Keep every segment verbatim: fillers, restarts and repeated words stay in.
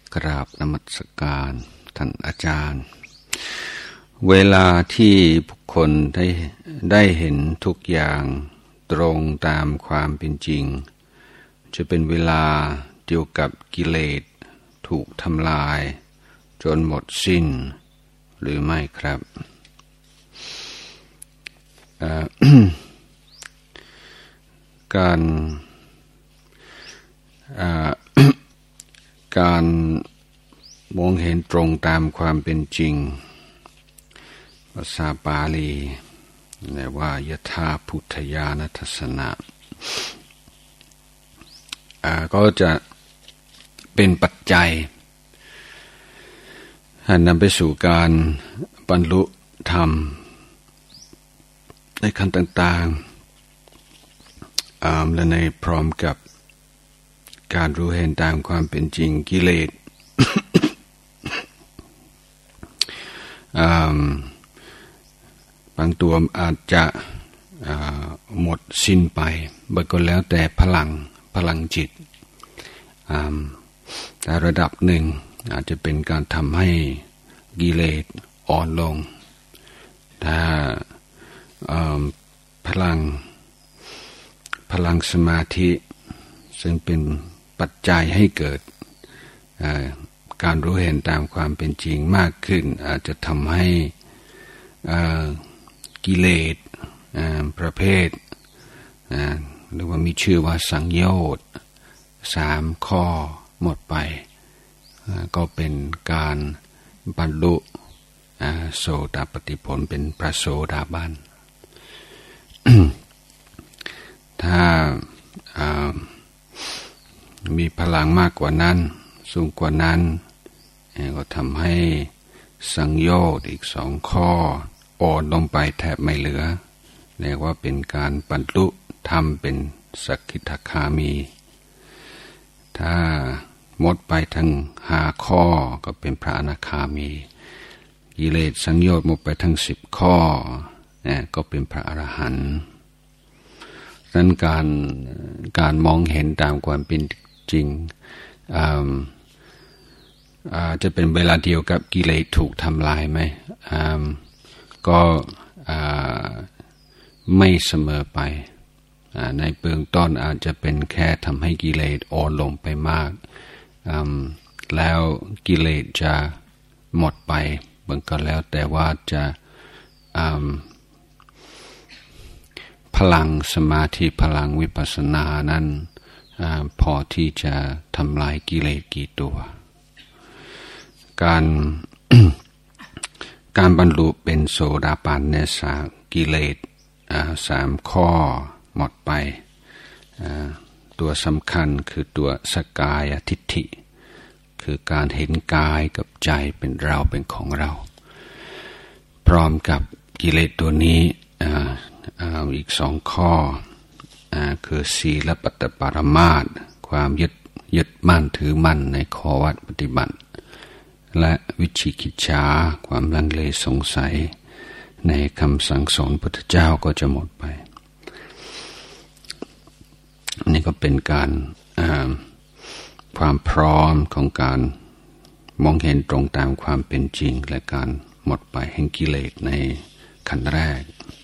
กราบนมัสการท่านอาจารย์เวลาที่บุคคลได้ได้เห็นทุกอย่างตรงตามความเป็นจริงจะเป็นเวลาเดียวกับกิเลสถูกทำลายจนหมดสิ้นหรือไม่ครับ การการมองเห็นตรงตามความเป็นจริงภาษาบาลีเรียกว่ายถาพุทธญาณทัศนะก็จะเป็นปัจจัยนำไปสู่การบรรลุธรรมในขั้นต่างๆและในพร้อมกับการรู้เห็นตามความเป็นจริงกิเลส บางตัวอาจจะหมดสิ้นไปบางก็แล้วแต่พลังพลังจิตแต่ระดับหนึ่งอาจจะเป็นการทำให้กิเลสอ่อนลงถ้าพลังพลังสมาธิซึ่งเป็นปัจจัยให้เกิดการรู้เห็นตามความเป็นจริงมากขึ้นอาจจะทำให้กิเลสประเภทหรือว่ามีชื่อว่าสังโยชน์สามข้อหมดไปก็เป็นการบรรลุโสดาปัตติผลเป็นพระโสดาบัน ถ้ามีพลังมากกว่านั้นสูงกว่านั้นก็ทำให้สังโยชน์อีกสองข้ออ่อนลงไปแทบไม่เหลือเรียกว่าเป็นการบรรลุธรรมเป็นสักขิทาคามีถ้าหมดไปทั้งห้าข้อก็เป็นพระอนาคามีกิเลสสังโยชน์หมดไปทั้งสิบข้อเนี่ยก็เป็นพระอรหันต์นั้นการการมองเห็นตามความเป็นจริงจะเป็นเวลาเดียวกับกิเลสถูกทำลายไหมก็ไม่เสมอไปในเบื้องต้นอาจจะเป็นแค่ทำให้กิเลสอ่อนลงไปมากแล้วกิเลสจะหมดไปบางก็แล้วแต่ว่าจะพลังสมาธิพลังวิปัสสนานั้นพอที่จะทำลายกิเลสกี่ตัวการ การบรรลุเป็นโสดาปันเนี่ยสากิเลสสามข้อหมดไปตัวสำคัญคือตัวสกายทิฏฐิคือการเห็นกายกับใจเป็นเราเป็นของเราพร้อมกับกิเลสตัวนี้อีกสองข้อคือศีลปัตตปรามาสความยึดยึดมั่นถือมั่นในข้อวัดปฏิบัติและวิจิกิจฉาความลังเลสงสัยในคำสั่งสอนพุทธเจ้าก็จะหมดไปนี่ก็เป็นการความพร้อมของการมองเห็นตรงตามความเป็นจริงและการหมดไปแห่งกิเลสในขั้นแรก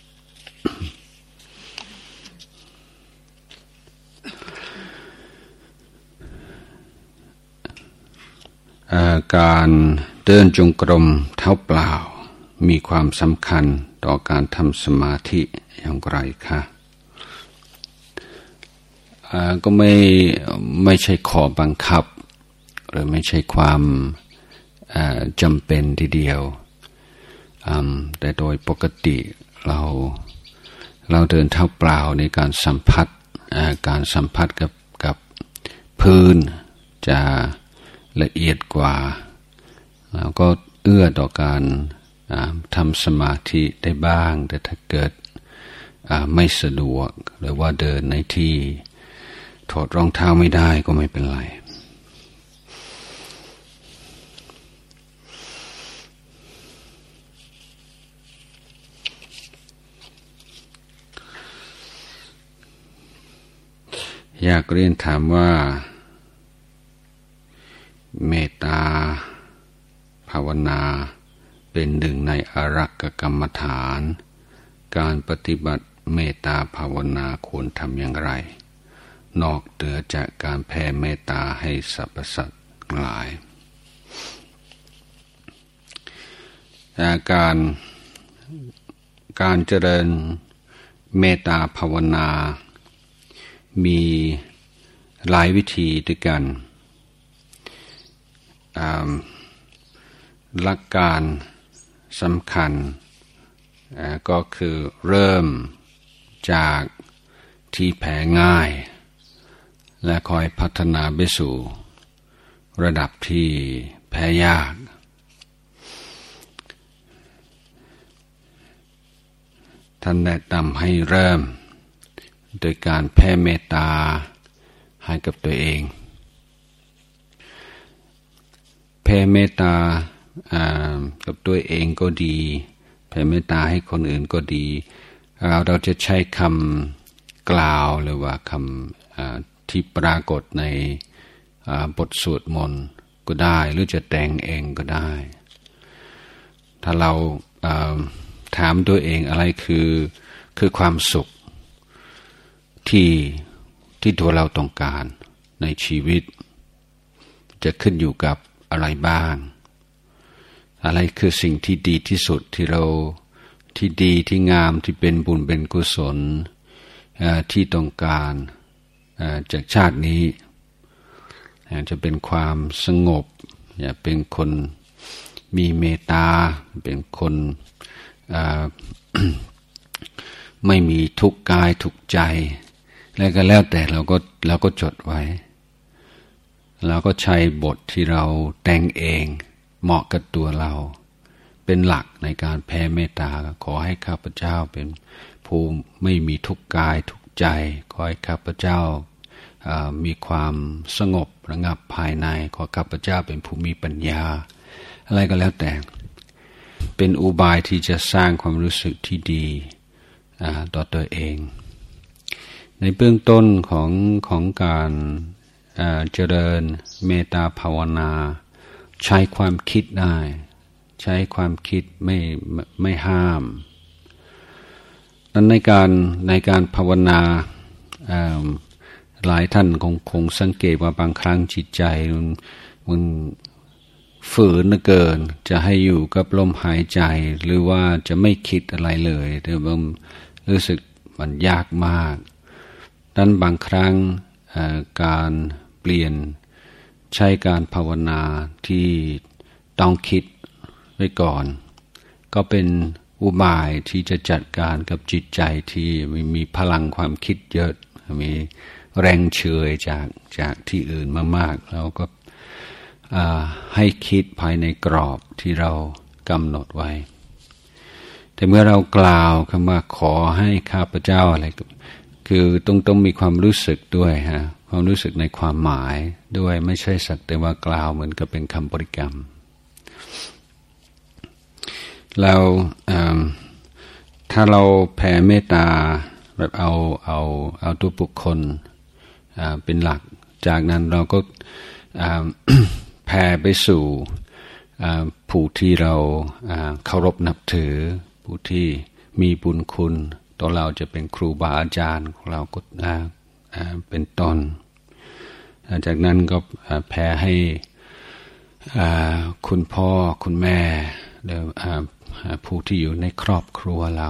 การเดินจงกรมเท้าเปล่ามีความสำคัญต่อการทำสมาธิอย่างไรคะก็ไม่ไม่ใช่ข้อบังคับหรือไม่ใช่ความจำเป็นทีเดียวแต่โดยปกติเราเราเดินเท้าเปล่าในการสัมผัสการสัมผัสกับกับพื้นจะละเอียดกว่าแล้วก็เอื้อต่อการทำสมาธิได้บ้างแต่ถ้าเกิดไม่สะดวกหรือว่าเดินในที่ถอดรองเท้าไม่ได้ก็ไม่เป็นไรอยากเรียนถามว่าเมตตาภาวนาเป็นหนึ่งในอารักขกรรมฐานการปฏิบัติเมตตาภาวนาควรทำอย่างไรนอกเหนือจากการแผ่เมตตาให้สรรพสัตว์หลายการการเจริญเมตตาภาวนามีหลายวิธีด้วยกันหลักการสำคัญก็คือเริ่มจากที่แผ่ง่ายและคอยพัฒนาไปสู่ระดับที่แผ่ยากท่านแนะนำให้เริ่มโดยการแผ่เมตตาให้กับตัวเองแผ่เมตตากับตัวเองก็ดีแผ่เมตตาให้คนอื่นก็ดีเราเราจะใช้คำกล่าวหรือว่าคำที่ปรากฏในบทสวดมนต์ก็ได้หรือจะแต่งเองก็ได้ถ้าเราถามตัวเองอะไรคือคือความสุขที่ที่ตัวเราต้องการในชีวิตจะขึ้นอยู่กับอะไรบ้างอะไรคือสิ่งที่ดีที่สุดที่เราที่ดีที่งามที่เป็นบุญเป็นกุศลที่ต้องการจากชาตินี้จะเป็นความสงบอย่าเป็นคนมีเมตตาเป็นคนไม่มีทุกข์กายทุกข์ใจแล้วก็แล้วแต่เราก็เราก็จดไว้เราก็ใช้บทที่เราแต่งเองเหมาะกับตัวเราเป็นหลักในการแผ่เมตตาขอให้ข้าพเจ้าเป็นผู้ไม่มีทุกข์กายทุกข์ใจขอให้ข้าพเจ้ามีความสงบระงับภายในขอข้าพเจ้าเป็นผู้มีปัญญาอะไรก็แล้วแต่เป็นอุบายที่จะสร้างความรู้สึกที่ดีต่อตัวเองในเบื้องต้นของของการเจริญเมตตาภาวนาใช้ความคิดได้ใช้ความคิดไม่ไม่ห้ามนั้นในการในการภาวนาหลายท่านคงคงสังเกตว่าบางครั้งจิตใจมันมันฝืนเกินจะให้อยู่กับลมหายใจหรือว่าจะไม่คิดอะไรเลยแต่ว่ารู้สึกมันยากมากนั้นบางครั้งการเปลี่ยนใช้การภาวนาที่ต้องคิดไว้ก่อนก็เป็นอุบายที่จะจัดการกับจิตใจที่มีพลังความคิดเยอะมีแรงเฉยจากจากที่อื่นมากๆแล้วก็ให้คิดภายในกรอบที่เรากำหนดไว้แต่เมื่อเรากล่าวคำว่าขอให้ข้าพเจ้าอะไรคือต้องต้องมีความรู้สึกด้วยฮะความรู้สึกในความหมายด้วยไม่ใช่สักแต่ว่ากล่าวเหมือนกับเป็นคำบริกรรมเราถ้าเราแผ่เมตตาแบบเอาเอาเอาตัวบุคคลเป็นหลักจากนั้นเราก็แผ่ไปสู่ผู้ที่เราเคารพนับถือผู้ที่มีบุญคุณตัวเราจะเป็นครูบาอาจารย์ของเราก็เป็นต้นจากนั้นก็แผ่ให้คุณพ่อคุณแม่หรือผู้ที่อยู่ในครอบครัวเรา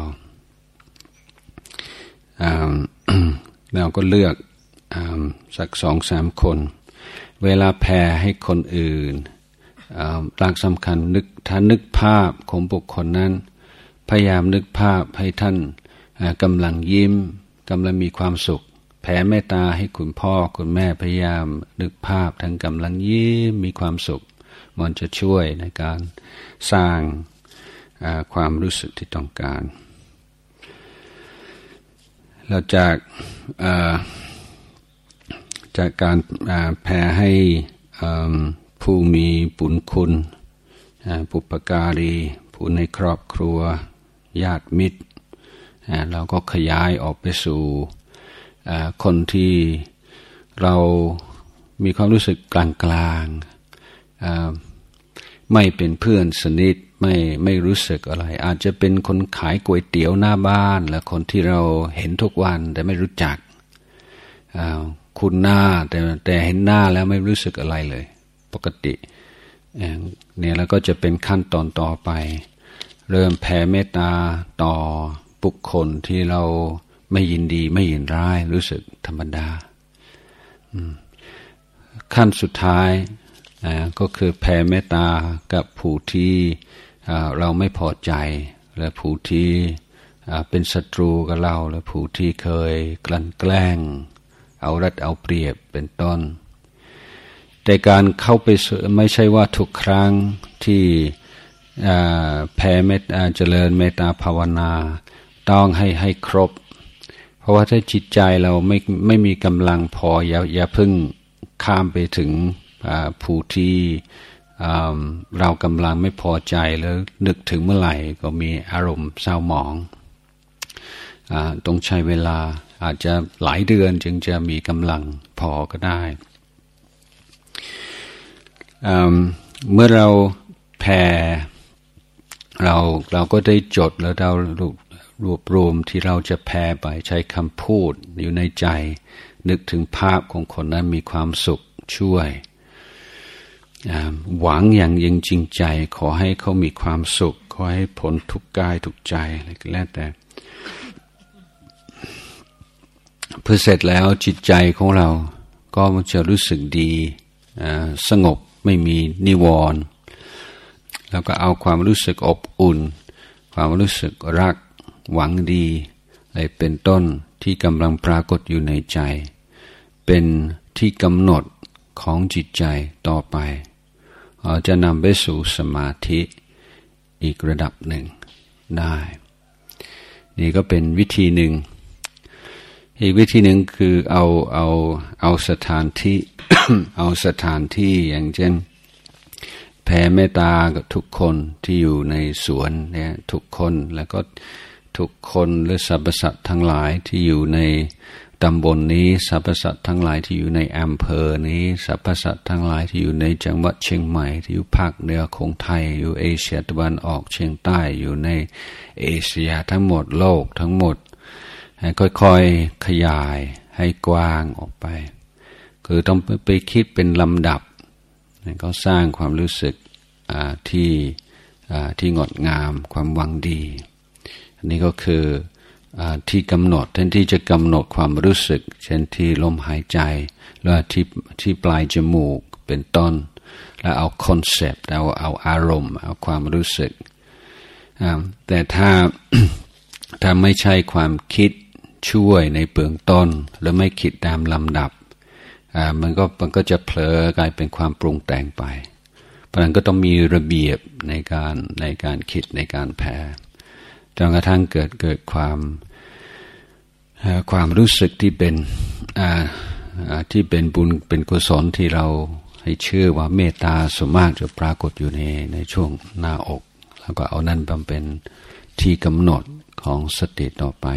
เราก็เลือกสักสองสามคนเวลาแผ่ให้คนอื่นหลักสำคัญนึกถ้านึกภาพของบุคคลนั้นพยายามนึกภาพให้ท่านกำลังยิ้มกำลังมีความสุขแผ่เมตตาให้คุณพ่อคุณแม่พยายามนึกภาพท่านกำลังยิ้มมีความสุขมันจะช่วยในการสร้างความรู้สึกที่ต้องการแล้วจากจากการแผ่ให้ผู้มีบุญคุณบุปการีผู้ในครอบครัวญาติมิตรเราก็ขยายออกไปสู่คนที่เรามีความรู้สึกกลางไม่เป็นเพื่อนสนิทไม่ไม่รู้สึกอะไรอาจจะเป็นคนขายก๋วยเตี๋ยวหน้าบ้านและคนที่เราเห็นทุกวันแต่ไม่รู้จักคุณหน้าแต่แต่เห็นหน้าแล้วไม่รู้สึกอะไรเลยปกติเนี่ยแล้วก็จะเป็นขั้นตอนต่อไปเริ่มแผ่เมตตาต่อบุคคลที่เราไม่ยินดีไม่ยินร้ายรู้สึกธรรมดาขั้นสุดท้ายก็คือแผ่เมตตากับผู้ที่เราไม่พอใจและผู้ที่เป็นศัตรูกับเราและผู้ที่เคยกลั่นแกล้งเอารัดเอาเปรียบเป็นต้นแต่การเข้าไปไม่ใช่ว่าทุกครั้งที่แผ่เมตตาเจริญเมตตาภาวนาต้องให้ให้ครบเพราะว่าถ้าจิตใจเราไม่ไม่มีกำลังพออย่าอย่าเพิ่งข้ามไปถึงผู้ที่เรากำลังไม่พอใจแล้วนึกถึงเมื่อไหร่ก็มีอารมณ์เศร้าหมองต้องใช้เวลาอาจจะหลายเดือนจึงจะมีกำลังพอก็ได้เมื่อเราแผ่เราเราก็ได้จดแล้วเรารวบรวมที่เราจะแผ่ไปใช้คำพูดอยู่ในใจนึกถึงภาพของคนนั้นมีความสุขช่วยหวังอย่างยิ่งจริงใจขอให้เขามีความสุขขอให้พ้นทุกกายทุกใจอะไรก็แล้วแต่เพื่อเสร็จแล้วจิตใจของเราก็จะรู้สึกดีสงบไม่มีนิวรณ์แล้วก็เอาความรู้สึกอบอุ่นความรู้สึกรักหวังดีอะไรเป็นต้นที่กำลังปรากฏอยู่ในใจเป็นที่กำหนดของจิตใจต่อไปจะนำไปสู่สมาธิอีกระดับหนึ่งได้นี่ก็เป็นวิธีหนึ่งอีกวิธีหนึ่งคือเอาเอาเอาสถานที่ เอาสถานที่อย่างเช่นแผ่เมตตากับทุกคนที่อยู่ในสวนเนี่ยทุกคนแล้วก็ทุกคนหรือสรรพสัตว์ทั้งหลายที่อยู่ในตำบล น, นี้สรรพสัตว์ทั้งหลายที่อยู่ในอำเภอนี้สรรพสัตว์ทั้งหลายที่อยู่ในจังหวัดเชียงใหม่ที่อยู่ภาคเหนือของไทยอยู่เอเชียตะวันออกเฉียงใต้อยู่ในเอเชียทั้งหมดโลกทั้งหมดให้ค่อยๆขยายให้กว้างออกไปคือต้องไปคิดเป็นลำดับก็สร้างความรู้สึกที่ที่งดงามความหวังดีอันนี้ก็คือที่กำหนดแทนที่จะกำหนดความรู้สึกเช่นที่ลมหายใจแล้วที่ที่ปลายจมูกเป็นต้นแล้วเอาคอนเซปต์เอาเอาอารมณ์เอาความรู้สึกแต่ถ้า ถ้าไม่ใช่ความคิดช่วยในเบื้องต้นหรือไม่คิดตามลำดับมันก็มันก็จะเผลอกลายเป็นความปรุงแต่งไปเพราะนั้นก็ต้องมีระเบียบในการในการคิดในการแผ่จนกระทั่งเกิดเกิดความความรู้สึกที่เป็นที่เป็นบุญเป็นกุศลที่เราให้เชื่อว่าเมตตาสมมากจะปรากฏอยู่ในในช่วงหน้าอกแล้วก็เอานั่นเป็นที่กำหนดของสติต่อไป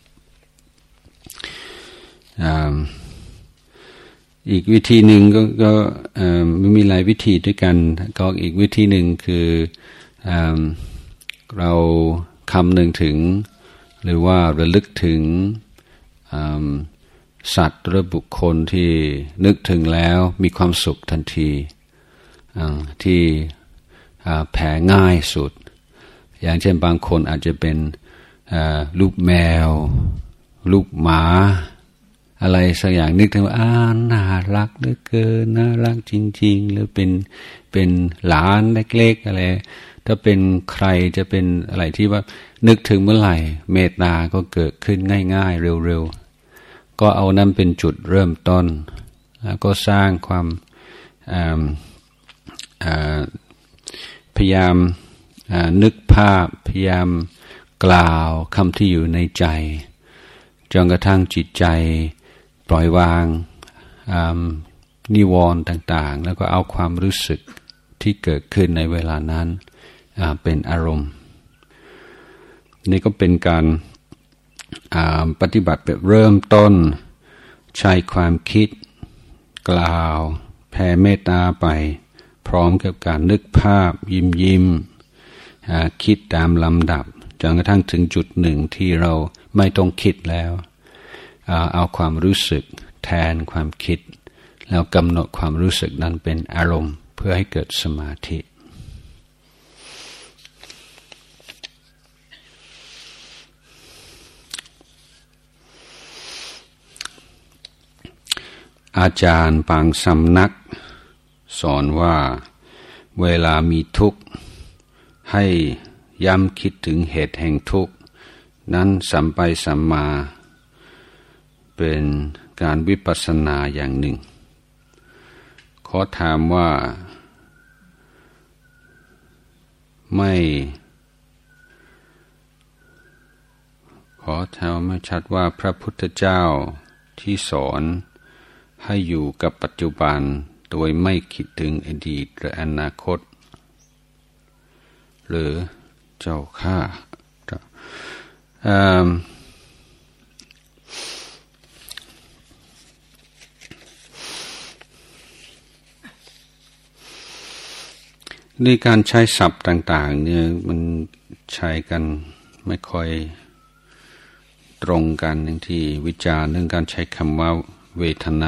อีกวิธีหนึ่งก็ก็มีหลายวิธีด้วยกันก็อีกวิธีหนึ่งคือเราคำหนึ่งถึงหรือว่าระลึกถึงสัตว์หรือบุคคลที่นึกถึงแล้วมีความสุขทันทีที่แผ่ง่ายสุดอย่างเช่นบางคนอาจจะเป็นลูกแมวลูกหมาอะไรสักอย่างนึกถึงว่าอ่าน่ารักเหลือเกินน่ารักจริงๆหรือเป็นเป็นหลานเล็กๆอะไรถ้าเป็นใครจะเป็นอะไรที่ว่านึกถึงเมื่อไหร่เมตตาก็เกิดขึ้นง่ายๆเร็วๆก็เอานั้นเป็นจุดเริ่มต้นแล้วก็สร้างความพยายามนึกภาพพยายามกล่าวคำที่อยู่ในใจจนกระทั่งจิตใจปล่อยวางนิวรณ์ต่างๆแล้วก็เอาความรู้สึกที่เกิดขึ้นในเวลานั้นเป็นอารมณ์นี่ก็เป็นการปฏิบัติแบบเริ่มต้นใช้ความคิดกล่าวแผ่เมตตาไปพพร้อมกับการนึกภาพยิ้มยิ้มคิดตามลำดับจนกระทั่งถึงจุดหนึ่งที่เราไม่ต้องคิดแล้วเอาความรู้สึกแทนความคิดแล้วกำหนดความรู้สึกนั้นเป็นอารมณ์เพื่อให้เกิดสมาธิอาจารย์บางสำนักสอนว่าเวลามีทุกข์ให้ย้ำคิดถึงเหตุแห่งทุกข์นั้นสัมไปสัมมาเป็นการวิปัสสนาอย่างหนึ่งขอถามว่าไม่ขอถามไม่ชัดว่าพระพุทธเจ้าที่สอนให้อยู่กับปัจจุบันโดยไม่คิดถึงอดีตหรืออนาคตหรือเจ้าข้าในการใช้ศัพท์ต่างๆเนี่ยมันใช้กันไม่ค่อยตรงกันบางทีวิจารณ์เรื่องการใช้คำว่าเวทนา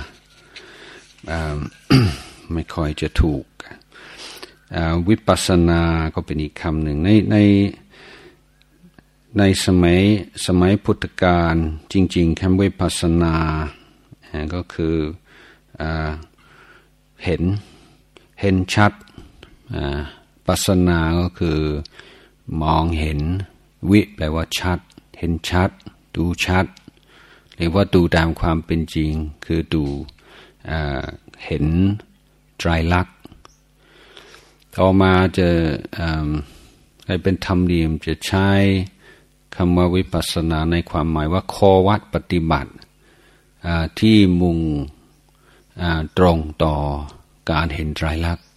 ไม่ค่อยจะถูกวิปัสสนาก็เป็นอีกคำหนึ่งในในในสมัยสมัยพุทธกาลจริงๆคำวิปัสสนาก็คือเห็นเห็นชัดปัสสนาก็คือมองเห็นวิแปลว่าชัดเห็นชัดดูชัดหรือว่าดูตามความเป็นจริงคือดูเห็นไตรลักษณ์ต่อมาจะให้เป็นธรรมเนียมจะใช้คำว่าวิปัสสนาในความหมายว่าข้อวัดปฏิบัติที่มุ่งตรงต่อการเห็นไตรลักษณ์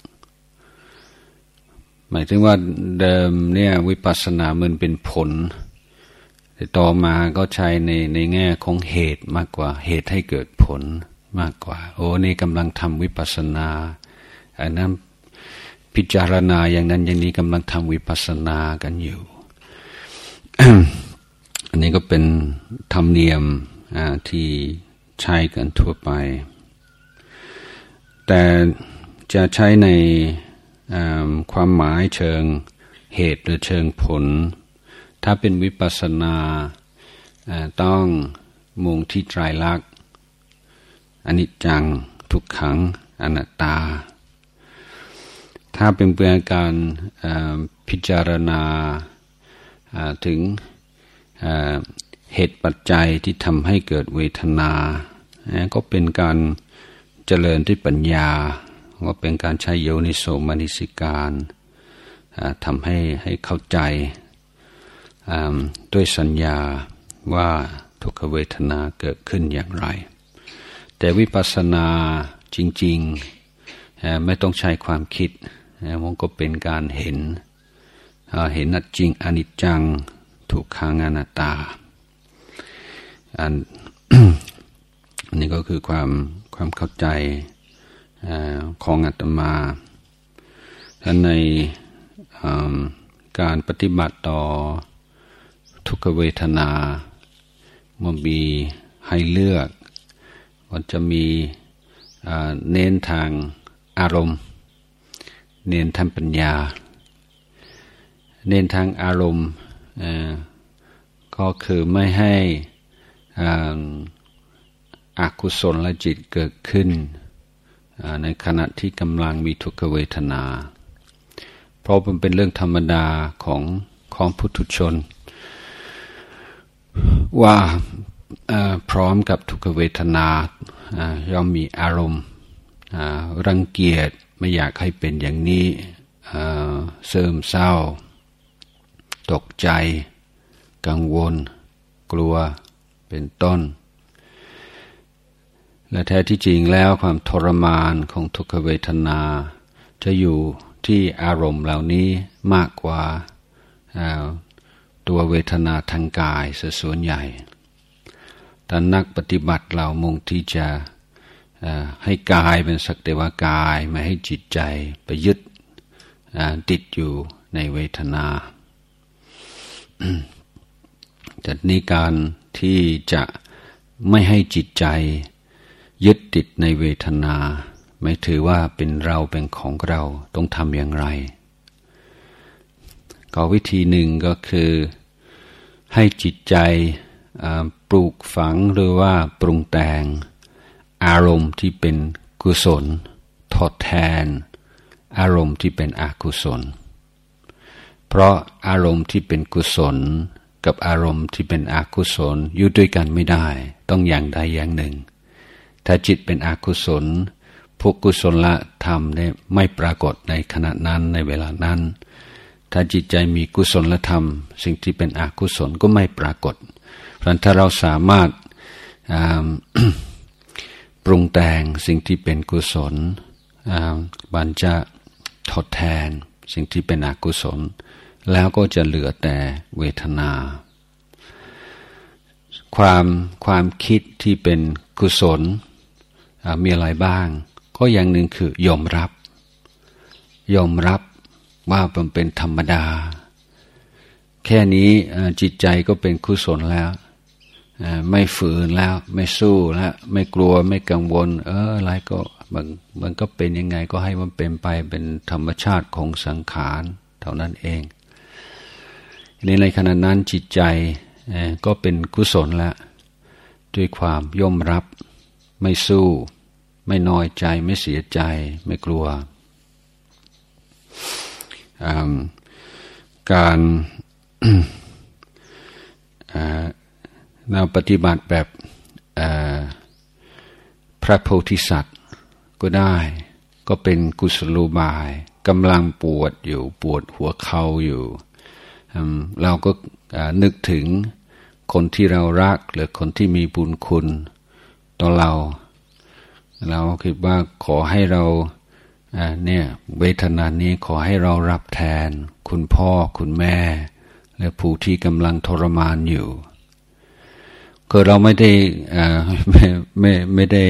หมายถึงว่าเดิมเนี่ยวิปัสสนามันเป็นผลแต่ต่อมาก็ใช้ในในแง่ของเหตุมากกว่าเหตุให้เกิดผลมากกว่าโอ้นี่กำลังทำวิปัสสนาอันนั้นพิจารณาอย่างนั้นอย่างนี้กำลังทำวิปัสสนากันอยู่ อันนี้ก็เป็นธรรมเนียมที่ใช้กันทั่วไปแต่จะใช้ในความหมายเชิงเหตุหรือเชิงผลถ้าเป็นวิปัสสนาต้องมุ่งที่ไตรลักษณ์อนิจจังทุกขังอนัตตาถ้าเป็นเพื่อการพิจารณาถึงเหตุปัจจัยที่ทำให้เกิดเวทนาก็เป็นการเจริญด้วยปัญญาว่าเป็นการใช้โยนิโสมนสิการทำให้ให้เข้าใจด้วยสัญญาว่าทุกขเวทนาเกิดขึ้นอย่างไรแต่วิปัสสนาจริงๆไม่ต้องใช้ความคิดมันก็เป็นการเห็นเห็นอจริงอนิจจังทุกขังอนัตตาอัน นี้ก็คือความความเข้าใจของอาตมาท่านในการปฏิบัติต่อทุกขเวทนามันมีให้เลือกว่าจะมีเน้นทางอารมณ์เน้นทางปัญญาเน้นทางอารมณ์ก็คือไม่ให้อกุศลจิตเกิดขึ้นในขณะที่กำลังมีทุกขเวทนาเพราะมันเป็นเรื่องธรรมดาของของปุถุชนว่าพร้อมกับทุกขเวทนาย่อมมีอารมณ์รังเกียจไม่อยากให้เป็นอย่างนี้เสื่อมเศร้าตกใจกังวลกลัวเป็นต้นและแท้ที่จริงแล้วความทรมานของทุกขเวทนาจะอยู่ที่อารมณ์เหล่านี้มากกว่าตัวเวทนาทางกายส่วนใหญ่แต่นักปฏิบัติเรามุ่งที่จะให้กายเป็นสักแต่ว่ากายไม่ให้จิตใจไปยึดติดอยู่ในเวทนาแต่นี้การที่จะไม่ให้จิตใจยึดติดในเวทนาไม่ถือว่าเป็นเราเป็นของเราต้องทำอย่างไรก็วิธีหนึ่งก็คือให้จิตใจปลูกฝังหรือว่าปรุงแต่งอารมณ์ที่เป็นกุศลทดแทนอารมณ์ที่เป็นอกุศลเพราะอารมณ์ที่เป็นกุศลกับอารมณ์ที่เป็นอกุศลอยู่ด้วยกันไม่ได้ต้องอย่างใดอย่างหนึ่งถ้าจิตเป็นอกุศลพวกกุศลธรรมเนี่ยไม่ปรากฏในขณะนั้นในเวลานั้นถ้าจิตใจมีกุศลธรรมสิ่งที่เป็นอกุศลก็ไม่ปรากฏเพราะฉะนั้นถ้าเราสามารถ ปรุงแต่งสิ่งที่เป็นกุศลมันจะทดแทนสิ่งที่เป็นอกุศลแล้วก็จะเหลือแต่เวทนาความความคิดที่เป็นกุศลมีอะไรบ้างก็อย่างหนึ่งคือยอมรับยอมรับว่ามันเป็นธรรมดาแค่นี้จิตใจก็เป็นกุศลแล้วไม่ฝืนแล้วไม่สู้แล้วไม่กลัวไม่กังวลเอออะไรก็มันมันก็เป็นยังไงก็ให้มันเป็นไปเป็นธรรมชาติของสังขารเท่านั้นเองในขณะนั้นจิตใจก็เป็นกุศลแล้วด้วยความยอมรับไม่สู้ไม่น้อยใจไม่เสียใจไม่กลัวการเราปฏิบัติแบบพระโพธิสัตว์ก็ได้ก็เป็นกุศโลบายกำลังปวดอยู่ปวดหัวเข่าอยู่เราก็นึกถึงคนที่เรารักหรือคนที่มีบุญคุณต่อเราเราคิดว่าขอให้เราเนี่ยเวทนานี้ขอให้เรารับแทนคุณพ่อคุณแม่และผู้ที่กำลังทรมานอยู่คือเราไม่ได้ไม่ไม่ไม่ได้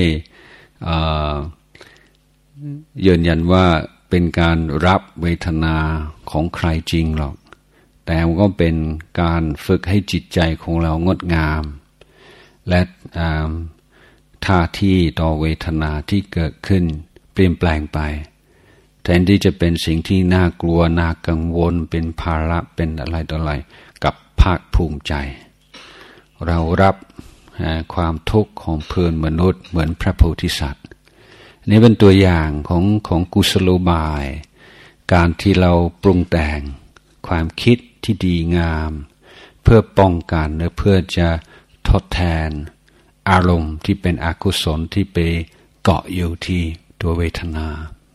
ยืนยันว่าเป็นการรับเวทนาของใครจริงหรอกแต่ก็เป็นการฝึกให้จิตใจของเรางดงามและท่าทีต่อเวทนาที่เกิดขึ้นเปลี่ยนแปลงไปแทนที่จะเป็นสิ่งที่น่ากลัวน่ากังวลเป็นภาระเป็นอะไรต่ออะไรกับภาคภูมิใจเรารับความทุกข์ของเพื่อนมนุษย์เหมือนพระโพธิสัตว์นี่เป็นตัวอย่างของของกุศโลบายการที่เราปรุงแต่งความคิดที่ดีงามเพื่อป้องกันหรือเพื่อจะทดแทนอารมณ์ที่เป็นอกุศลที่ไปเกาะอยู่ที่ตัวเวทนา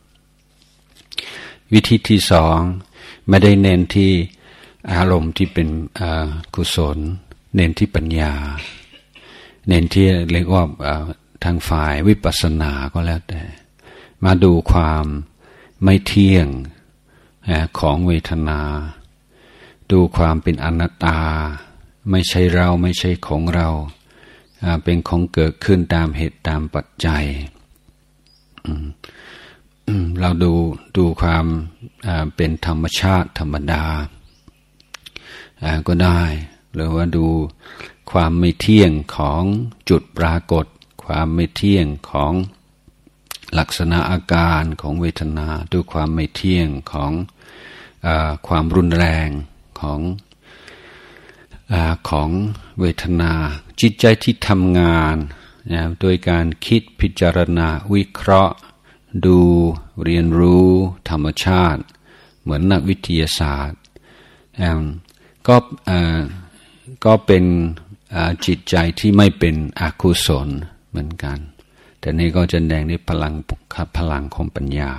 วิธีที่สองไม่ได้เน้นที่อารมณ์ที่เป็นกุศลเน้นที่ปัญญาเน้นที่เรียกว่าทางฝ่ายวิปัสสนาก็แล้วแต่มาดูความไม่เที่ยงของเวทนาดูความเป็นอนัตตาไม่ใช่เราไม่ใช่ของเราเป็นของเกิดขึ้นตามเหตุตามปัจจัยเราดูดูความเป็นธรรมชาติธรรมดาก็ได้หรือว่าดูความไม่เที่ยงของจุดปรากฏความไม่เที่ยงของลักษณะอาการของเวทนาดูความไม่เที่ยงของความรุนแรงของของเวทนาจิตใจที่ทำงานนะโดยการคิดพิจารณาวิเคราะห์ดูเรียนรู้ธรรมชาติเหมือนนักวิทยาศาสตร์ก็ก็เป็นจิตใจที่ไม่เป็นอกุศลเหมือนกันแต่นี่ก็จะแสดงในพลังพลังของปัญญา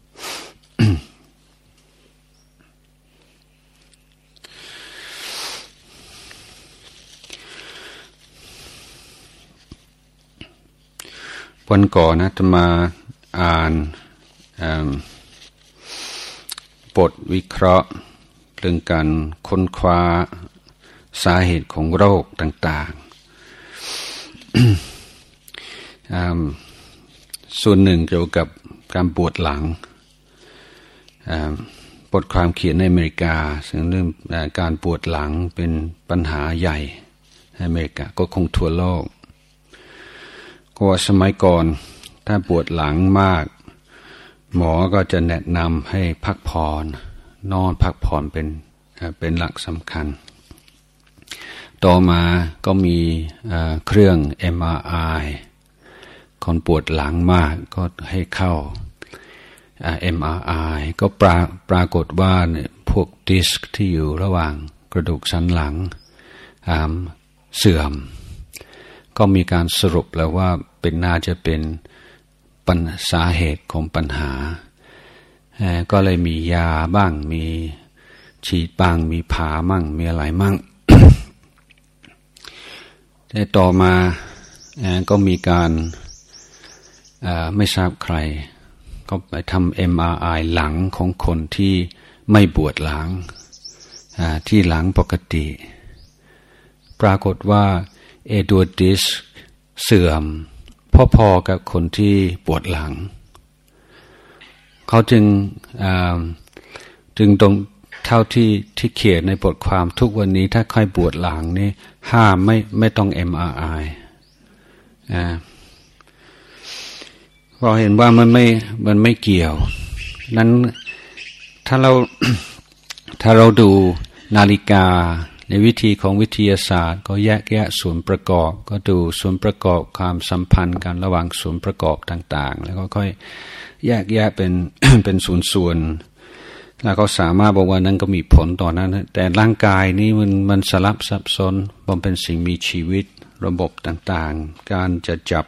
วันก่อนนะจะมาอ่านบทวิเคราะห์เรื่องการค้นคว้าสาเหตุของโรคต่างๆส่วนหนึ่งเกี่ยวกับการปวดหลังบทความเขียนในอเมริกาซึ่งเรื่องการปวดหลังเป็นปัญหาใหญ่ในอเมริกาก็คงทั่วโลกก็สมัยก่อนถ้าปวดหลังมากหมอก็จะแนะนำให้พักผ่อนนอนพักผ่อนเป็นเป็นหลักสำคัญต่อมาก็มีเครื่อง เอ็ม อาร์ ไอ คนปวดหลังมากก็ให้เข้า เอ็ม อาร์ ไอ ก็ปราปรากฏว่าพวกดิสก์ที่อยู่ระหว่างกระดูกสันหลังเสื่อมก็มีการสรุปแล้วว่าเป็นน่าจะเป็นปัญสาเหตุของปัญหาก็เลยมียาบ้างมีฉีดบ้างมีผ่ามั่งมีอะไรมั่ง แต่ต่อมาก็มีการไม่ทราบใครก็ไปทำ เอ็ม อาร์ ไอ หลังของคนที่ไม่ปวดหลังที่หลังปกติปรากฏว่าเอตัวดิสเสื่อมพอๆกับคนที่ปวดหลังเขาจึงจึงตรงเท่าที่ที่เขียนในบทความทุกวันนี้ถ้าใครปวดหลังนี่ห้ามไม่ไม่ต้อง เอ็ม อาร์ ไอ อ่าเพราะเห็นว่ามันไม่มันไม่เกี่ยวนั้นถ้าเรา ถ้าเราดูนาฬิกาในวิธีของวิทยาศาสตร์ก็แยกแยะส่วนประกอบก็ดูส่วนประกอบความสัมพันธ์กันระหว่างส่วนประกอบต่างๆแล้วก็ค่อยแยกแยะเป็น เป็นส่วนๆแล้วก็สามารถบอกว่านั้นก็มีผลต่อนั้นแต่ร่างกายนี้มันมันสลับซับซ้อนมันเป็นสิ่งมีชีวิตระบบต่างๆการจะจับ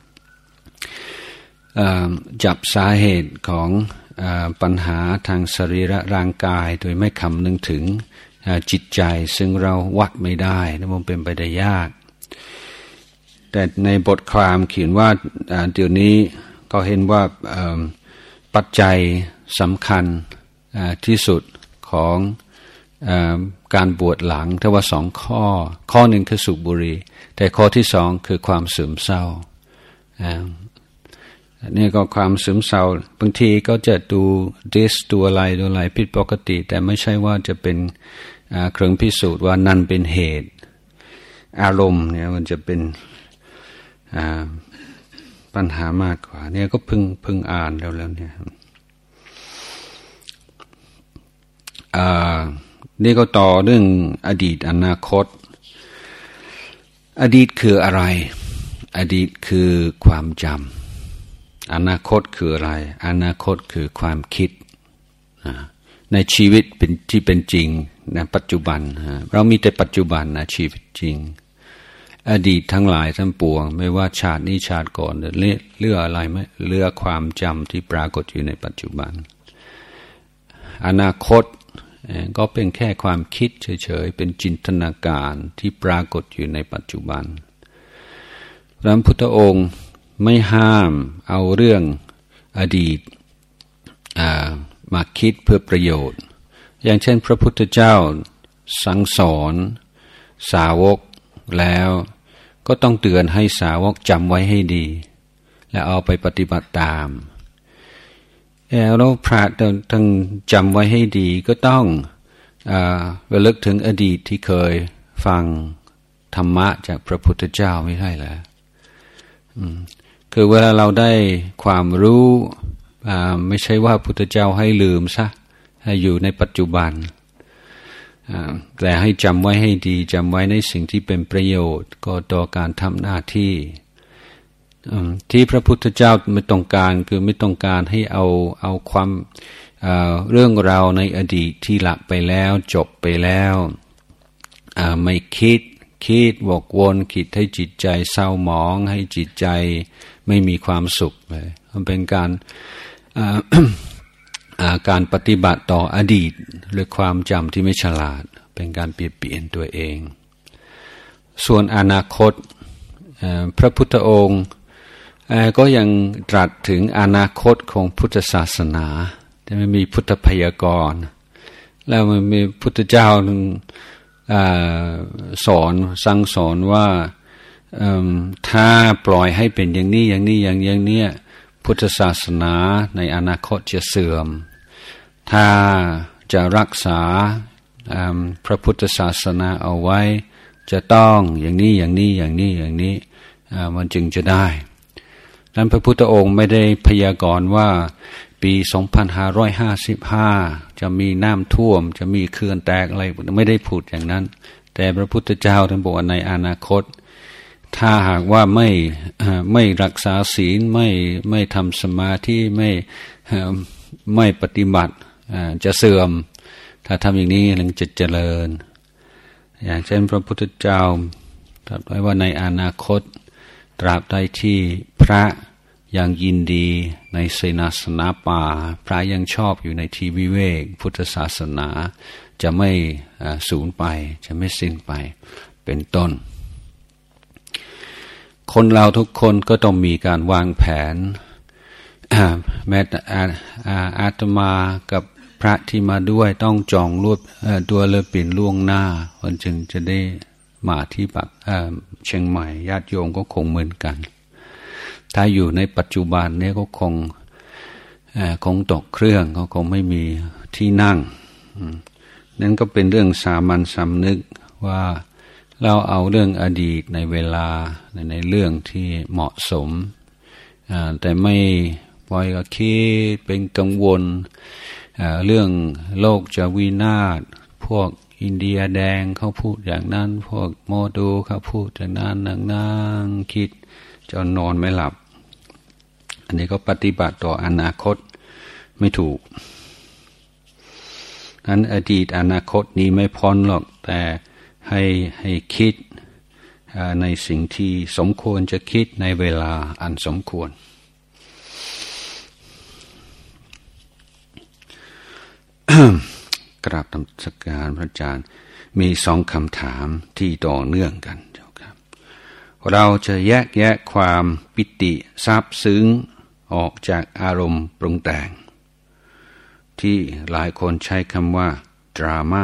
จับสาเหตุของปัญหาทางสรีระร่างกายโดยไม่คำนึงถึงจิตใจซึ่งเราวัดไม่ได้นั่นมันเป็นไปได้ยากแต่ในบทความเขียนว่าเดี๋ยวนี้ก็เห็นว่าปัจจัยสำคัญที่สุดของการปวดหลังถ้าว่าสองข้อข้อหนึ่งคือสูบบุหรี่แต่ข้อที่สองคือความซึมเศร้านี่ก็ความซึมเศร้าบางทีก็จะดูดิสตัวอะไรตัวอะไรผิดปกติแต่ไม่ใช่ว่าจะเป็นเครื่องพิสูจน์ว่านั่นเป็นเหตุอารมณ์เนี่ยมันจะเป็นปัญหามากกว่าเนี่ยก็เพิ่งเพิ่งอ่านแล้วแล้วเนี่ยนี่ก็ต่อเรื่องอดีตอนาคตอดีตคืออะไรอดีตคือความจำอนาคตคืออะไรอนาคตคือความคิดในชีวิตเป็นที่เป็นจริงในปัจจุบันเรามีแต่ปัจจุบันนะชีวิตจริงอดีตทั้งหลายทั้งปวงไม่ว่าชาตินี้ชาติก่อนหรือเรื่องอะไรไม่เรื่องความจำที่ปรากฏอยู่ในปัจจุบันอนาคตก็เป็นแค่ความคิดเฉยๆเป็นจินตนาการที่ปรากฏอยู่ในปัจจุบันพระพุทธองค์ไม่ห้ามเอาเรื่องอดีตมาคิดเพื่อประโยชน์อย่างเช่นพระพุทธเจ้าสั่งสอนสาวกแล้วก็ต้องเตือนให้สาวกจำไว้ให้ดีและเอาไปปฏิบัติตามแล้วพระต้องจำไว้ให้ดีก็ต้องระลึกถึงอดีตที่เคยฟังธรรมะจากพระพุทธเจ้าไม่ใช่เหรอคือเวลาเราได้ความรู้ไม่ใช่ว่าพุทธเจ้าให้ลืมซะให้อยู่ในปัจจุบันแต่ให้จำไว้ให้ดีจำไว้ในสิ่งที่เป็นประโยชน์ก็ต่อการทำหน้าที่ที่พระพุทธเจ้าไม่ต้องการคือไม่ต้องการให้เอาเอาความเรื่องราวในอดีตที่ละไปแล้วจบไปแล้วไม่คิดคิดวกวนคิดให้จิตใจเศร้าหมองให้จิตใจไม่มีความสุขเลยมันเป็นการการปฏิบัติต่ออดีตหรือความจำที่ไม่ฉลาดเป็นการเปลี่ยนเปลี่ยนตัวเองส่วนอนาคตพระพุทธองค์ก็ยังตรัสถึงอนาคตของพุทธศาสนาที่ไม่มีพุทธพยากรณ์แล้วมันมีพุทธเจ้าสอนสั่งสอนว่าถ้าปล่อยให้เป็นอย่างนี้อย่างนี้อย่างอย่างเนี้ยผพุทธศาสนาในอนาคตจะเสื่อมถ้าจะรักษาพระพุทธศาสนาเอาไว้จะต้องอย่างนี้อย่างนี้อย่างนี้อย่างนี้มันจึงจะได้นั้นพระพุทธองค์ไม่ได้พยากรณ์ว่าปีสองพันห้าร้อยห้าสิบห้าจะมีน้ำท่วมจะมีเขื่อนแตกอะไรไม่ได้พูดอย่างนั้นแต่พระพุทธเจ้าท่านบอกว่าในอนาคตถ้าหากว่าไม่ไม่รักษาศีลไม่ไม่ทำสมาธิไม่ไม่ปฏิบัติจะเสื่อมถ้าทำอย่างนี้ถึงจะเจริญอย่างเช่นพระพุทธเจ้าตรัสไว้ว่าในอนาคตตราบใดที่พระยังยินดีในเสนาสนะป่าพระยังชอบอยู่ในที่วิเวกพุทธศาสนาจะไม่สูญไปจะไม่สิ้นไปเป็นต้นคนเราทุกคนก็ต้องมีการวางแผนแม้แต่อาตมากับพระที่มาด้วยต้องจองรวบตัวเรือปิ่นล่วงหน้าคนจึงจะได้มาที่ปักเชียงใหม่ญาติโยมก็คงเหมือนกันถ้าอยู่ในปัจจุบันนี้ก็คงคงตกเครื่องก็คงไม่มีที่นั่งนั่นก็เป็นเรื่องสามัญสำนึกว่าเราเอาเรื่องอดีตในเวลาในเรื่องที่เหมาะสมแต่ไม่ปล่อยก็คิดเป็นกังวลเรื่องโลกจะวินาศพวกอินเดียแดงเขาพูดอย่างนั้นพวกโมดูเขาพูดอย่างนั้นนั่งนั่งคิดจนนอนไม่หลับอันนี้ก็ปฏิบัติต่ออนาคตไม่ถูกนั้นอดีตอนาคตนี้ไม่พ้นหรอกแต่ให้ให้คิดในสิ่งที่สมควรจะคิดในเวลาอันสมควร กราบนมัสการพระอาจารย์มีสองคำถามที่ต่อเนื่องกันเจ้าครับเราจะแยกแยะความปิติซาบซึ้งออกจากอารมณ์ปรุงแต่งที่หลายคนใช้คำว่าดราม่า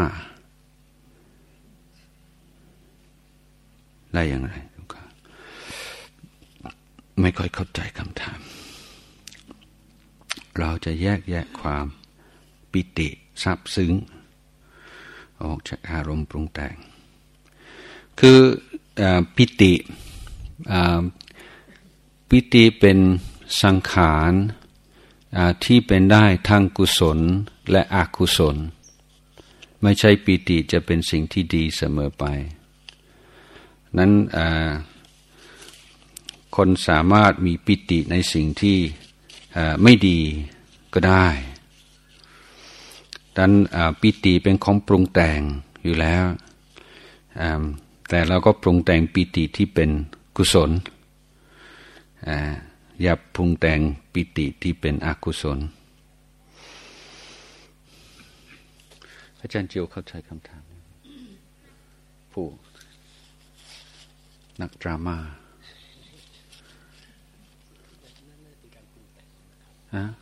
ได้อย่างไรครับไม่ค่อยเข้าใจคำถามเราจะแยกแยะความปิติซาบซึ้งออกจากอารมณ์ปรุงแต่งคือปิติปิติเป็นสังขารที่เป็นได้ทั้งกุศลและอกุศลไม่ใช่ปิติจะเป็นสิ่งที่ดีเสมอไปนั้นคนสามารถมีปิติในสิ่งที่ไม่ดีก็ได้ดังนั้นปิติเป็นของปรุงแต่งอยู่แล้วแต่เราก็ปรุงแต่งปิติที่เป็นกุศลอย่าปรุงแต่งปิติที่เป็นอกุศลอาจารย์จิวเข้าใจคำถามผู้นักดราม่าฮะ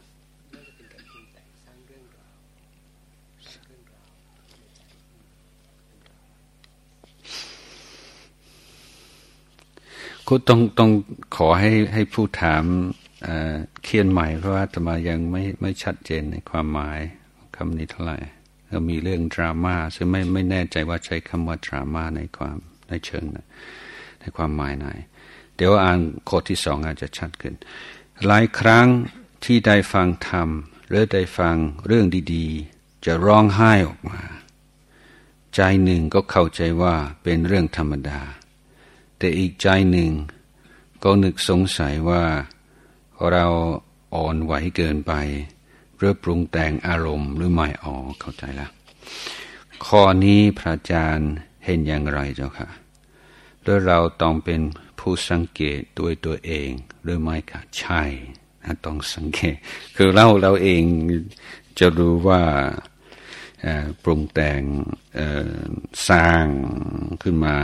ก็ต้องต้องขอให้ให้ผู้ถามเขียนใหม่เพราะว่าอาตมายังไม่ไม่ชัดเจนในความหมายคำนี้เท่าไหร่เรามีเรื่องดราม่าซึ่งไม่ไม่แน่ใจว่าใช้คำว่าดราม่าในความในเชิงในความหมายไหนเดี๋ยวอ่านข้อที่สองอาจจะชัดขึ้นหลายครั้งที่ได้ฟังธรรมหรือได้ฟังเรื่องดีๆจะร้องไห้ออกมาใจหนึ่งก็เข้าใจว่าเป็นเรื่องธรรมดาแต่อีกใจหนึ่งก็นึกสงสัยว่าเราอ่อนไหวเกินไปหรือปรุงแต่งอารมณ์หรือไม่อ๋อเข้าใจแล้วข้อนี้พระอาจารย์เห็นอย่างไรเจ้าค่ะหรือเราต้องเป็นผู้สังเกตด้วยตัวเองหรือไม่ค่ะใช่ต้องสังเกตคือเราเราเองจะรู้ว่าปรุงแต่งสร้างขึ้นมา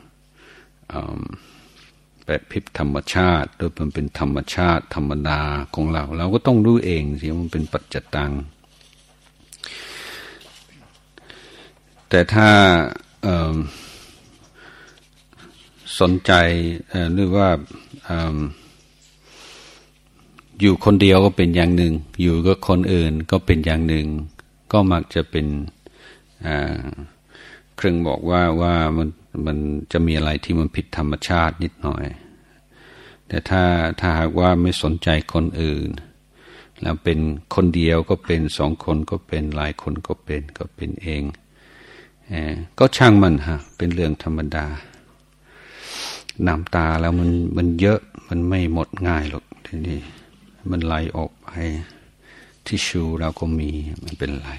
แบบผิดธรรมชาติหรือมันเป็นธรรมชาติธรรมดาของเราเราก็ต้องรู้เองสิมันเป็นปัจจตังแต่ถ้าสนใจหรือว่าอยู่คนเดียวก็เป็นอย่างหนึ่งอยู่กับคนอื่นก็เป็นอย่างหนึ่งก็มักจะเป็นเครื่องบอกว่าว่ามันมันจะมีอะไรที่มันผิดธรรมชาตินิดหน่อยแต่ถ้าถ้าหากว่าไม่สนใจคนอื่นแล้วเป็นคนเดียวก็เป็นสองคนก็เป็นหลายคนก็เป็นก็เป็นเองเออก็ช่างมันฮะเป็นเรื่องธรรมดาน้ำตาแล้วมันมันเยอะมันไม่หมดง่ายหรอกทีนี้มันไหลออกไปทิชชูเราก็มีมันเป็นไร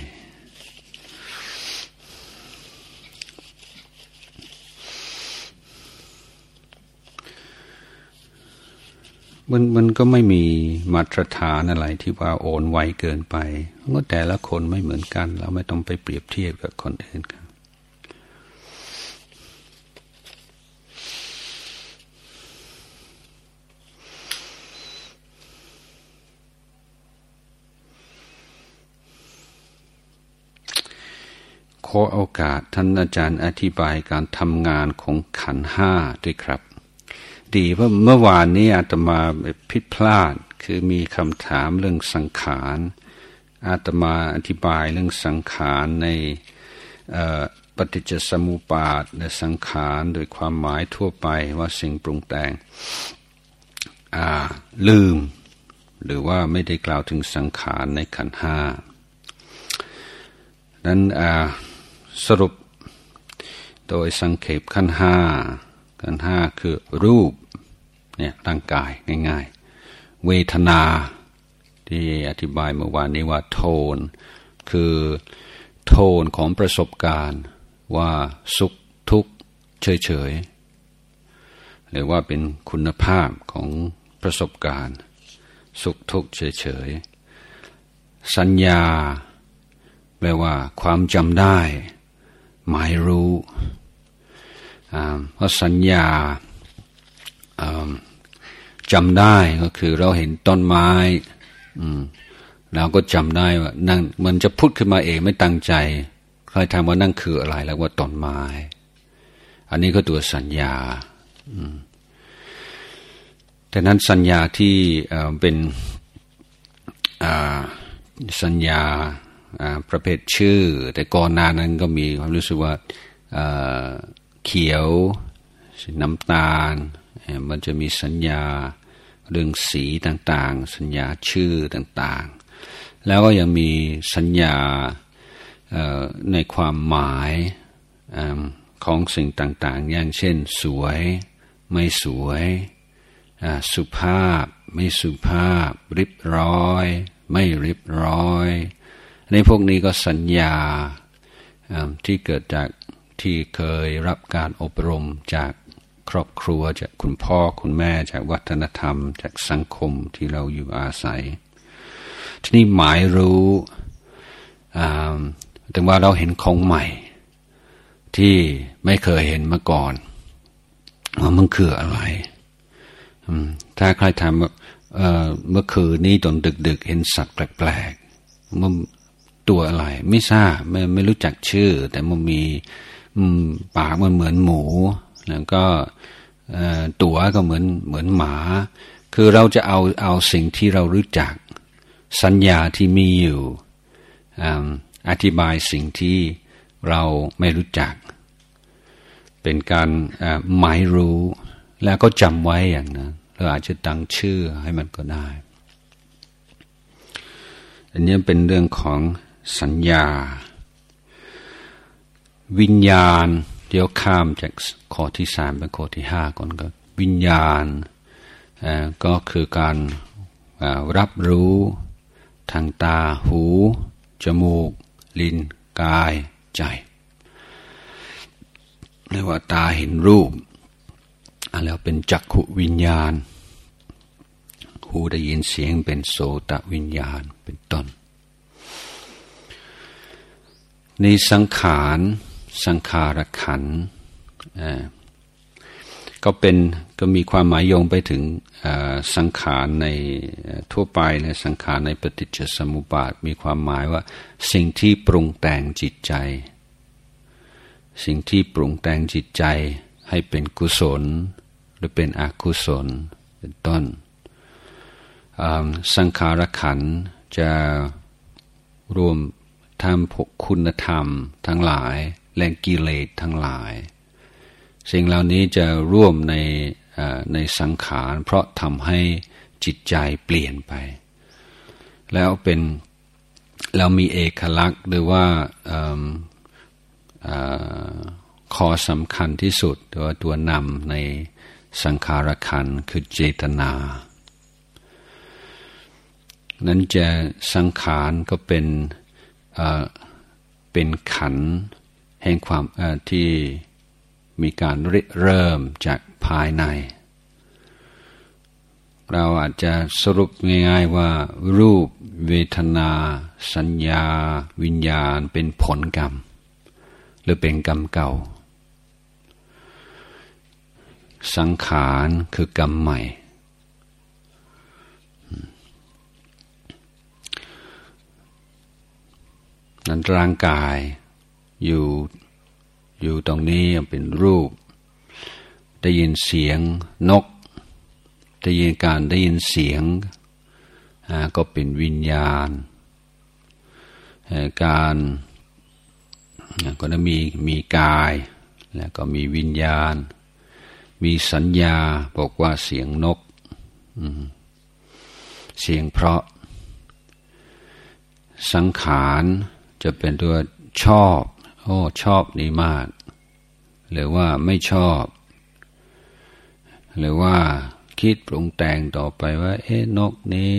มันมันก็ไม่มีมาตรฐานอะไรที่ว่าโอนไวเกินไปก็แต่ละคนไม่เหมือนกันเราไม่ต้องไปเปรียบเทียบกับคนอื่นครับขอโอกาสท่านอาจารย์อธิบายการทำงานของขันธ์ห้าด้วยครับดีเพราะเมื่อวานนี้อาตมาผิดพลาดคือมีคำถามเรื่องสังขารอาตมาอธิบายเรื่องสังขารในปฏิจจสมุปบาทในสังขารโดยความหมายทั่วไปว่าสิ่งปรุงแต่งลืมหรือว่าไม่ได้กล่าวถึงสังขารในขันธ์ห้านั้นสรุปโดยสังเขปขันธ์ห้าขันธ์ห้าคือรูปเนี่ยร่างกายง่ายๆเวทนาที่อธิบายเมื่อวานนี้ว่าโทนคือโทนของประสบการณ์ว่าสุขทุกข์เฉยๆหรือว่าเป็นคุณภาพของประสบการณ์สุขทุกข์เฉยๆสัญญาแปลว่าความจำได้หมายรู้เพราะสัญญาจำได้ก็คือเราเห็นต้นไม้เราก็จำได้ว่านั่นมันจะพูดขึ้นมาเองไม่ตั้งใจใครถามว่านั่นคืออะไรแล้วว่าต้นไม้อันนี้ก็ตัวสัญญาแต่นั้นสัญญาที่เป็นสัญญาประเภทชื่อแต่ก่อนหน้านั้นก็มีความรู้สึกว่าเขียวน้ำตาลมันจะมีสัญญาเรื่องสีต่างๆสัญญาชื่อต่างๆแล้วก็ยังมีสัญญาในความหมายของสิ่งต่างๆอย่างเช่นสวยไม่สวยสุภาพไม่สุภาพเรียบร้อยไม่เรียบร้อยในพวกนี้ก็สัญญาที่เกิดจากที่เคยรับการอบรมจากครอบครัวจากคุณพ่อคุณแม่จากวัฒนธรรมจากสังคมที่เราอยู่อาศัยทีนี้หมายรู้แต่ว่าเราเห็นของใหม่ที่ไม่เคยเห็นมาก่อนว่ามันคืออะไรถ้าใครถามว่าเมื่อคืนนี้ตอนดึกๆเห็นสัตว์แปลกๆมันตัวอะไรไม่ทราบไม่ไม่รู้จักชื่อแต่มันมีปากมันเหมือนหมูแล้วก็ตัวก็เหมือนเหมือนหมาคือเราจะเอาเอาสิ่งที่เรารู้จักสัญญาที่มีอยู่อธิบายสิ่งที่เราไม่รู้จักเป็นการหมายรู้แล้วก็จำไว้อย่างนั้นเราอาจจะตั้งชื่อให้มันก็ได้อันนี้เป็นเรื่องของสัญญาวิญญาณเดี๋ยวข้ามจากข้อที่สามเป็นข้อที่ห้าก่อนก็วิญญาณก็คือการรับรู้ทางตาหูจมูกลิ้นกายใจเรียกว่าตาเห็นรูปแล้วเป็นจักขุวิญญาณหูได้ยินเสียงเป็นโสตวิญญาณเป็นต้นในสังขารสังขารขันธ์ก็เป็นก็มีความหมายโยงไปถึงสังขารในทั่วไปในสังขารในปฏิจจสมุปบาทมีความหมายว่าสิ่งที่ปรุงแต่งจิตใจสิ่งที่ปรุงแต่งจิตใจให้เป็นกุศลหรือเป็นอกุศลเป็นต้นสังขารขันธ์จะรวมทำพวกคุณธรรมทั้งหลายและกิเลสทั้งหลายสิ่งเหล่านี้จะร่วมในในสังขารเพราะทำให้จิตใจเปลี่ยนไปแล้วเป็นเรามีเอกลักษณ์หรือว่าข้อสำคัญที่สุดตัวตัวนำในสังขารขันธ์คือเจตนานั้นจะสังขารก็เป็นเป็นขันธ์แห่งความที่มีการเริ่มจากภายในเราอาจจะสรุปง่ายๆว่ารูปเวทนาสัญญาวิญญาณเป็นผลกรรมหรือเป็นกรรมเก่าสังขารคือกรรมใหม่นั้นร่างกายอยู่อยู่ตรงนี้เป็นรูปได้ยินเสียงนกได้ยินการได้ยินเสียงก็เป็นวิญญาณการก็จะมีมีกายแล้วก็มีวิญญาณมีสัญญาบอกว่าเสียงนกเสียงเพราะสังขารจะเป็นตัวชอบโอ้ชอบนี่มากหรือว่าไม่ชอบหรือว่าคิดปรุงแต่งต่อไปว่าเอ๊ะนกนี้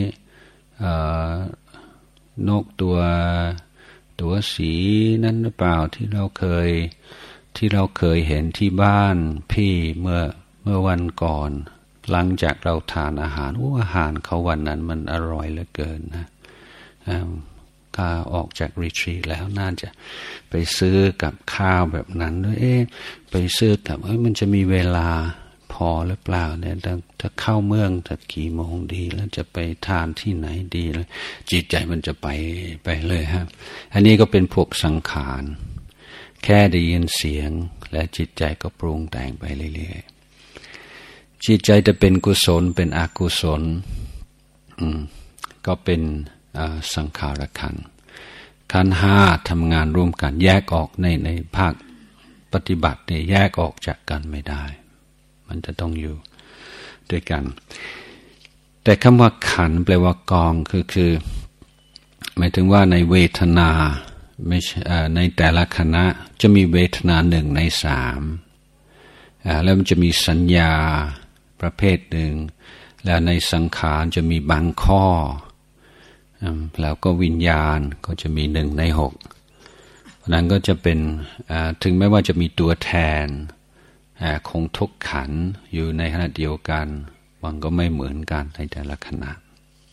นกตัวตัวสีนั้นหรือเปล่าที่เราเคยที่เราเคยเห็นที่บ้านพี่เมื่อเมื่อวันก่อนหลังจากเราทานอาหารโอ้อาหารเขาวันนั้นมันอร่อยเหลือเกินนะข้าออกจากรีทรีทแล้วน่าจะไปซื้อกับข้าวแบบนั้นด้วยเอ๊ะไปซื้อกับเอ้ยมันจะมีเวลาพอหรือเปล่าเนี่ยถ้าเข้าเมืองถ้ากี่โมงดีแล้วจะไปทานที่ไหนดีเลยจิตใจมันจะไปไปเลยครับอันนี้ก็เป็นพวกสังขารแค่ได้ยินเสียงและจิตใจก็ปรุงแต่งไปเรื่อยๆจิตใจจะเป็นกุศลเป็นอกุศลอืมก็เป็นสังขารขันธ์ขันธ์ห้าทำงานร่วมกันแยกออกในในภาคปฏิบัติเนี่ยแยกออกจากกันไม่ได้มันจะต้องอยู่ด้วยกันแต่คำว่าขันธ์แปลว่ากองคือคือหมายถึงว่าในเวทนาไม่ใช่ในแต่ละคณะจะมีเวทนาหนึ่งในสามแล้วมันจะมีสัญญาประเภทหนึ่งแล้วในสังขารจะมีบางข้อแล้วก็วิญญาณก็จะมีหนึ่งในหกเพราะนั้นก็จะเป็นถึงแม้ว่าจะมีตัวแทนของทุกขันธ์อยู่ในขณะเดียวกันมันก็ไม่เหมือนกันในแต่ละขณะ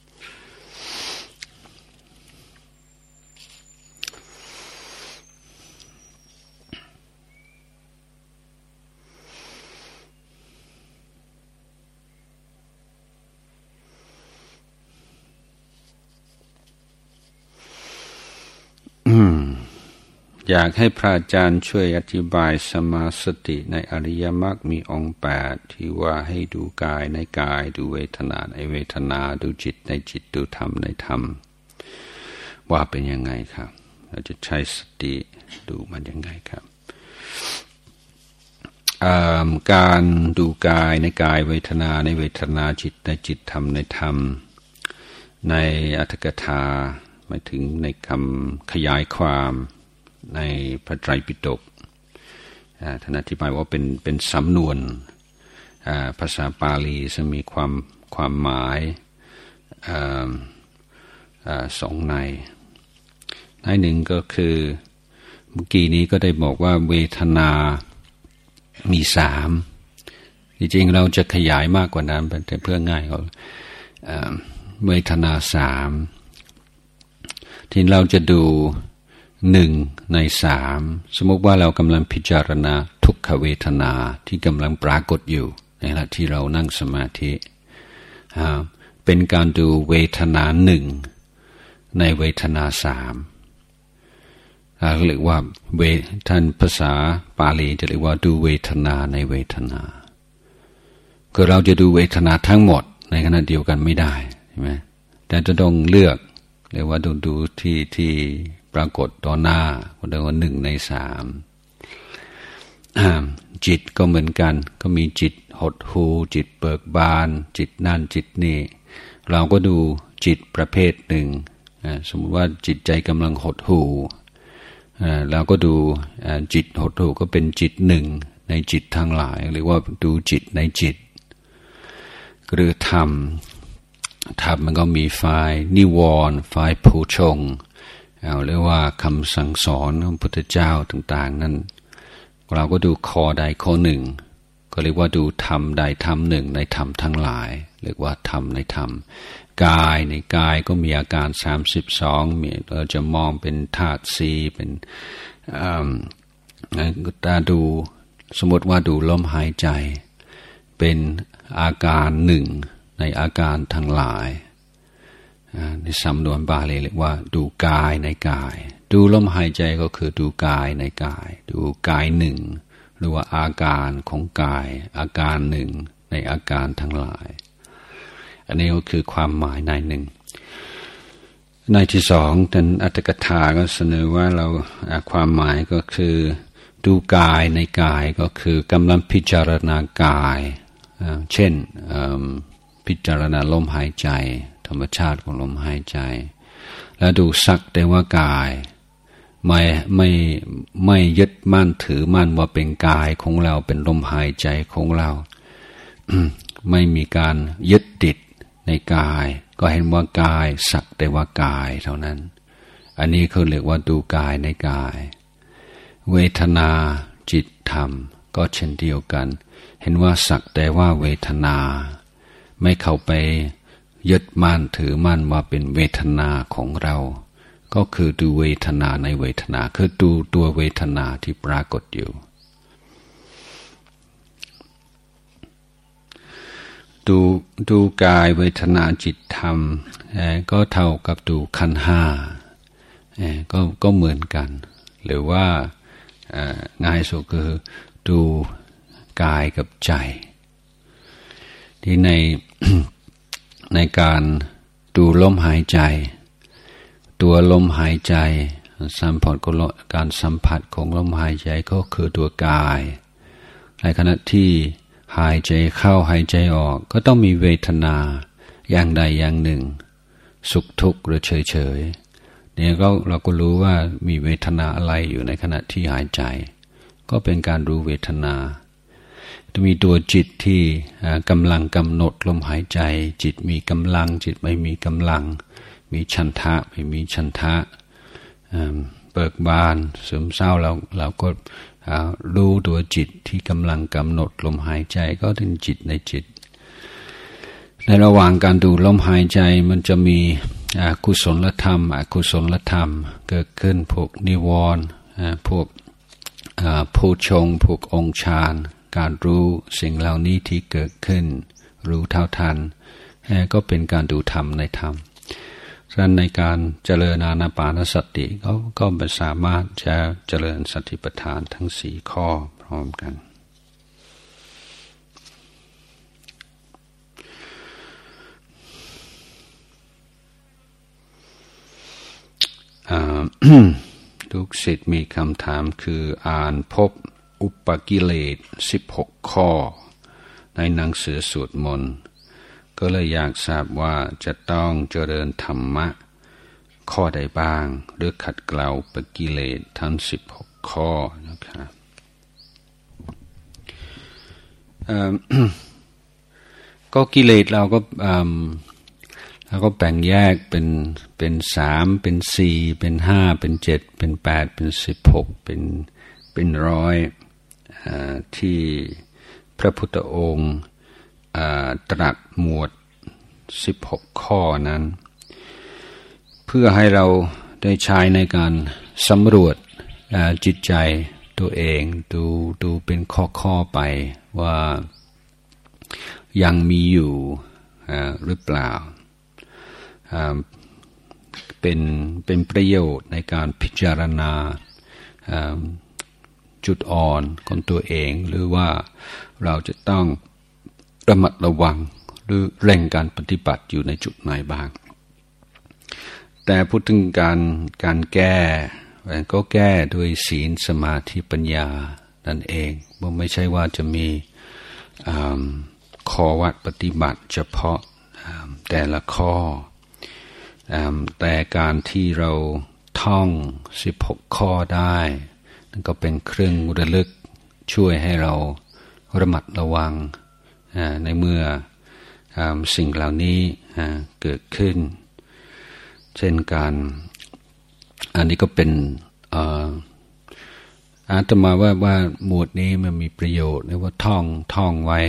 อยากให้พระอาจารย์ช่วยอธิบายสมาสติในอริยมรรคมีองค์แปดที่ว่าให้ดูกายในกายดูเวทนาในเวทนาดูจิตในจิตดูธรรมในธรรมว่าเป็นยังไงครับเราจะใช้สติดูมันยังไงครับการดูกายในกายเวทนาในเวทนาจิตในจิตธรรมในธรรมในอรรถกถาหมายถึงในคำขยายความในพระไตรปิฎกท่านอธิบายว่าเป็นเป็นสำนวนภาษาบาลีซึ่งมีความความหมายสองในในหนึ่งก็คือเมื่อกี้นี้ก็ได้บอกว่าเวทนามีสามจริงๆเราจะขยายมากกว่านั้นแต่เพื่อง่ายก็เวทนาสามที่เราจะดูหนึ่งในสามสมมติว่าเรากำลังพิจารณาทุกขเวทนาที่กำลังปรากฏอยู่ในขณะที่เรานั่งสมาธิเป็นการดูเวทนาหนึ่งในเวทนาสามเรียกว่าเวท่านภาษาปาลีจะเรียกว่าดูเวทนาในเวทนาคือเราจะดูเวทนาทั้งหมดในขณะเดียวกันไม่ได้ช่ไหมแต่จะต้องเลือกเรียกว่าดูดูที่ที่ปรากฏต่อหน้าก็เรียกว่าหนึ่งในสามจิตก็เหมือนกันก็มีจิตหดหู่จิตเบิกบานจิตนั่นจิตนี่เราก็ดูจิตประเภทหนึ่งสมมติว่าจิตใจกำลังหดหู่เราก็ดูจิตหดหู่ก็เป็นจิตหนึ่งในจิตทั้งหลายหรือว่าดูจิตในจิตหรือธรรมธรรมมันก็มีฝ่ายนิวรณ์ฝ่ายผู้ชงเอาเรียกว่าคำสั่งสอนของพระพุทธเจ้าต่างๆนั้นเราก็ดูข้อใดข้อหนึ่งก็เรียกว่าดูธรรมใดธรรมหนึ่งในธรรมทั้งหลายเรียกว่าธรรมในธรรมกายในกายก็มีอาการสามสิบสองมีเราจะมองเป็นธาตุสี่เป็นตาดูสมมติว่าดูลมหายใจเป็นอาการหนึ่งในอาการทั้งหลายในสำนวนบาลีเรียกว่าดูกายในกายดูลมหายใจก็คือดูกายในกายดูกายหนึ่งหรือว่าอาการของกายอาการหนึ่งในอาการทั้งหลายอันนี้ก็คือความหมายในหนึ่งในที่สองท่านอัตถกถาก็เสนอว่าเราความหมายก็คือดูกายในกายก็คือกำลังพิจารณากายเช่นพิจารณาลมหายใจธรรมชาติของลมหายใจแล้วดูสักแต่ว่ากายไม่ไม่ไม่ยึดมั่นถือมั่นว่าเป็นกายของเราเป็นลมหายใจของเรา ไม่มีการยึดติดในกายก็เห็นว่ากายสักแต่ว่ากายเท่านั้นอันนี้เขาเรียกว่าดูกายในกายเวทนาจิตธรรมก็เช่นเดียวกันเห็นว่าสักแต่ว่าเวทนาไม่เข้าไปยึดมั่นถือมั่นว่าเป็นเวทนาของเราก็คือดูเวทนาในเวทนาคือดูตัวเวทนาที่ปรากฏอยู่ดูดูกายเวทนาจิตธรรมก็เท่ากับดูขันธ์ห้าก็ก็เหมือนกันหรือว่าง่ายสุดคือดูกายกับใจที่ใน ในการดูลมหายใจตัวลมหายใจสัมผัสกับการสัมผัสของลมหายใจก็คือตัวกายในขณะที่หายใจเข้าหายใจออกก็ต้องมีเวทนาอย่างใดอย่างหนึ่งสุขทุกข์หรือเฉยเฉยเนี่ยก็เราก็รู้ว่ามีเวทนาอะไรอยู่ในขณะที่หายใจก็เป็นการรู้เวทนาจะมีตัวจิตที่กำลังกำหนดลมหายใจจิตมีกำลังจิตไม่มีกำลังมีฉันทะไม่มีฉันทะเบิกบานซึมเศร้าเราเราก็รู้ตัวจิตที่กำลังกำหนดลมหายใจก็เป็นจิตในจิตในระหว่างการดูลมหายใจมันจะมีกุศลธรรมอกุศลธรรมเกิดขึ้นพวกนิวรณ์พวกผู้ชงพวกองค์ฌานการรู้สิ่งเหล่านี้ที่เกิดขึ้นรู้เท่าทันก็เป็นการดูธรรมในธรรมฉะนั้นในการเจริญอานาปานสติก็ก็สามารถจะเจริญสติปัฏฐานทั้งสี่ข้อพร้อมกันทุกศิษย์มีคำถามคืออ่านพบอุปกิเลสสิบหกข้อในหนังสือสวดมนต์ก็เลยอยากทราบว่าจะต้องเจริญธรรมะข้อใดบ้างหรือขัดเกลาอุปกิเลสทั้งสิบหกข้อนะครับก็กิเลสเราก็เราก็แบ่งแยกเป็นเป็นสามเป็นสี่เป็นห้าเป็นเจ็ดเป็นแปดเป็นสิบหกเป็นเป็นร้อยที่พระพุทธองค์ตรัสหมวดสิบหกข้อนั้นเพื่อให้เราได้ใช้ในการสำรวจจิตใจตัวเองดูดูเป็นข้อๆไปว่ายังมีอยู่หรือเปล่าเป็นเป็นประโยชน์ในการพิจารณาจุดอ่อนของตัวเองหรือว่าเราจะต้องระมัดระวังหรือเร่งการปฏิบัติอยู่ในจุดไหนบ้างแต่พูดถึงการการแก้ก็แก้ด้วยศีลสมาธิปัญญานั่นเองว่าไม่ใช่ว่าจะมีข้อวัดปฏิบัติเฉพาะแต่ละข้อแต่การที่เราท่องสิบหกข้อได้นั่นก็เป็นเครื่องระลึกช่วยให้เราระมัดระวังในเมื่อสิ่งเหล่านี้เกิดขึ้นเช่นการอันนี้ก็เป็นอาตมาว่าว่าหมวดนี้มันมีประโยชน์นะว่าท่องท่องไว้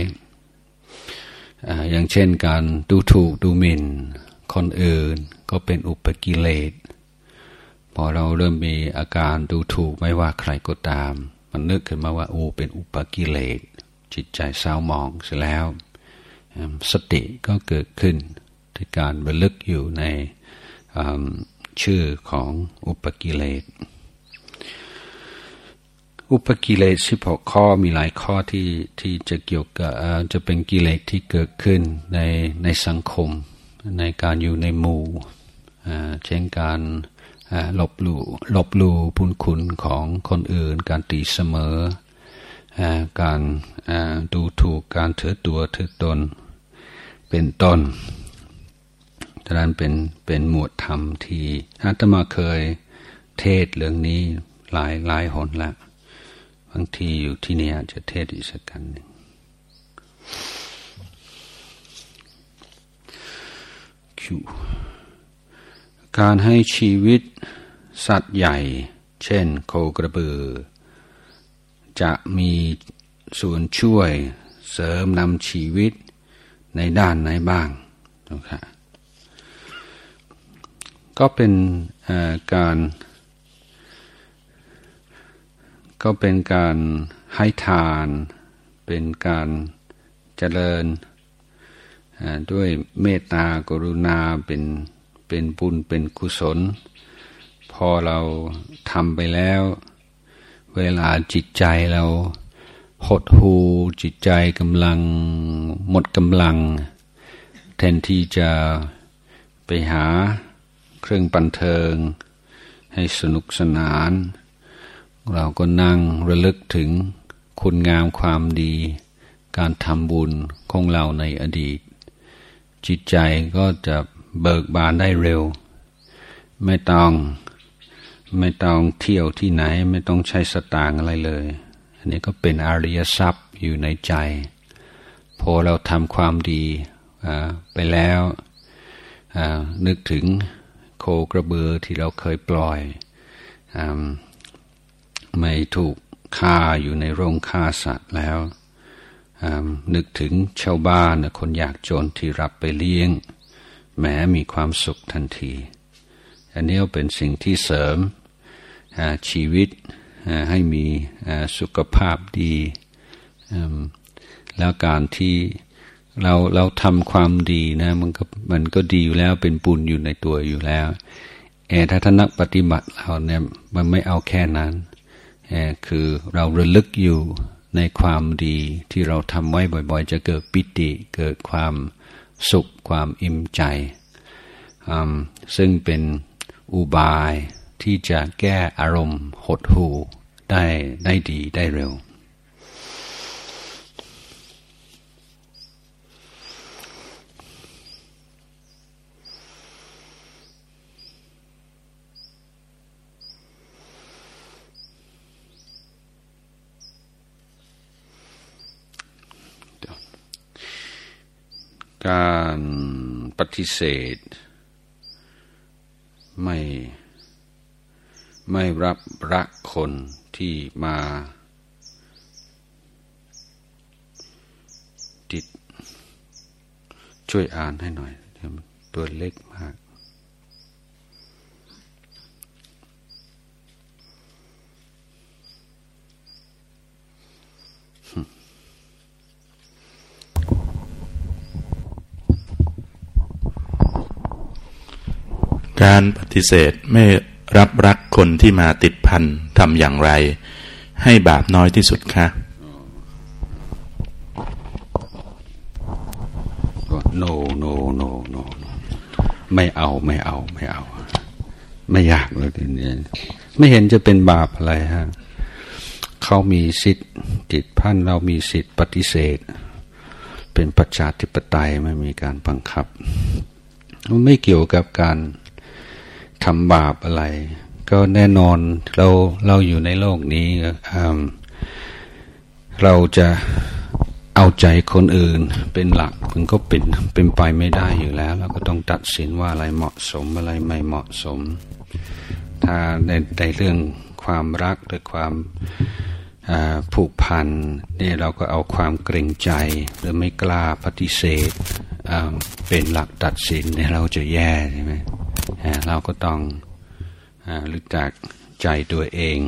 อย่างเช่นการดูถูกดูหมิ่นคนอื่นก็เป็นอุปกิเลสพอเราเริ่มมีอาการดูถูกไม่ว่าใครก็ตามมันนึกขึ้นมาว่าโอ้เป็นอุปกิเลสจิตใจเศร้าหมองเสียแล้วสติก็เกิดขึ้นที่การระลึกอยู่ในชื่อของอุปกิเลสอุปกิเลสสิบหกข้อมีหลายข้อที่ที่จะเกี่ยวกับจะเป็นกิเลสที่เกิดขึ้นในในสังคมในการอยู่ในหมู่เช่นการลบหลู่ลบหลู่บุญคุณของคนอื่นการตีเสมอการดูถูกการถือตัวถือตนเป็นต้นฉะนั้นเป็นเป็นหมวดธรรมที่อาตมาเคยเทศเรื่องนี้หลายหลายหนแล้วบางทีอยู่ที่นี่อาจจะเทศอีกสักกันหนึ่งการให้ชีวิตสัตว์ใหญ่เช่นโคกระบือจะมีส่วนช่วยเสริมนำชีวิตในด้านไหนบ้างนะครับก็เป็นการก็เป็นการให้ทานเป็นการเจริญด้วยเมตตากรุณาเป็นเป็นบุญเป็นกุศลพอเราทำไปแล้วเวลาจิตใจเราหดหู่จิตใจกำลังหมดกำลังแทนที่จะไปหาเครื่องบันเทิงให้สนุกสนานเราก็นั่งระลึกถึงคุณงามความดีการทำบุญของเราในอดีตจิตใจก็จะเบิกบานได้เร็วไม่ต้องไม่ต้องเที่ยวที่ไหนไม่ต้องใช้สตางค์อะไรเลยอันนี้ก็เป็นอริยทรัพย์อยู่ในใจพอเราทำความดีไปแล้วนึกถึงโคกระบือที่เราเคยปล่อยไม่ถูกฆ่าอยู่ในโรงฆ่าสัตว์แล้วนึกถึงชาวบ้านคนยากจนที่รับไปเลี้ยงแม้มีความสุขทันทีอันนี้เป็นสิ่งที่เสริมชีวิตให้มีสุขภาพดีแล้วการที่เราเราทำความดีนะมันก็มันก็ดีอยู่แล้วเป็นบุญอยู่ในตัวอยู่แล้วเอถ้าท่านนักปฏิบัติเราเนี่ยมันไม่เอาแค่นั้นเอคือเราระลึกอยู่ในความดีที่เราทำไว้บ่อยๆจะเกิดปิติเกิดความสุขความอิ่มใจซึ่งเป็นอุบายที่จะแก้อารมณ์หดหู่ได้ได้ดีได้เร็วการปฏิเสธไม่ไม่รับรักคนที่มาติดช่วยอ่านให้หน่อยตัวเล็กมากการปฏิเสธไม่รับรักคนที่มาติดพันทำอย่างไรให้บาปน้อยที่สุดคะ no no no no ไม่เอาไม่เอาไม่เอาไม่อยากเลยทีนี้ไม่เห็นจะเป็นบาปอะไรฮะเขามีสิทธิ์ติดพันเรามีสิทธิ์ปฏิเสธเป็นประชาธิปไตยไม่มีการบังคับมันไม่เกี่ยวกับการทำบาปอะไรก็แน่นอนเราเราอยู่ในโลกนี้เราจะเอาใจคนอื่นเป็นหลักมันก็เป็นเป็นไปไม่ได้อยู่แล้วเราก็ต้องตัดสินว่าอะไรเหมาะสมอะไรไม่เหมาะสมถ้าในในเรื่องความรักหรือความผูกพันนี่เราก็เอาความเกรงใจหรือไม่กล้าปฏิเสธเป็นหลักตัดสินเนี่ยเราจะแย่ใช่ไหมเราก็ต้องรู้จักใจตัวเอง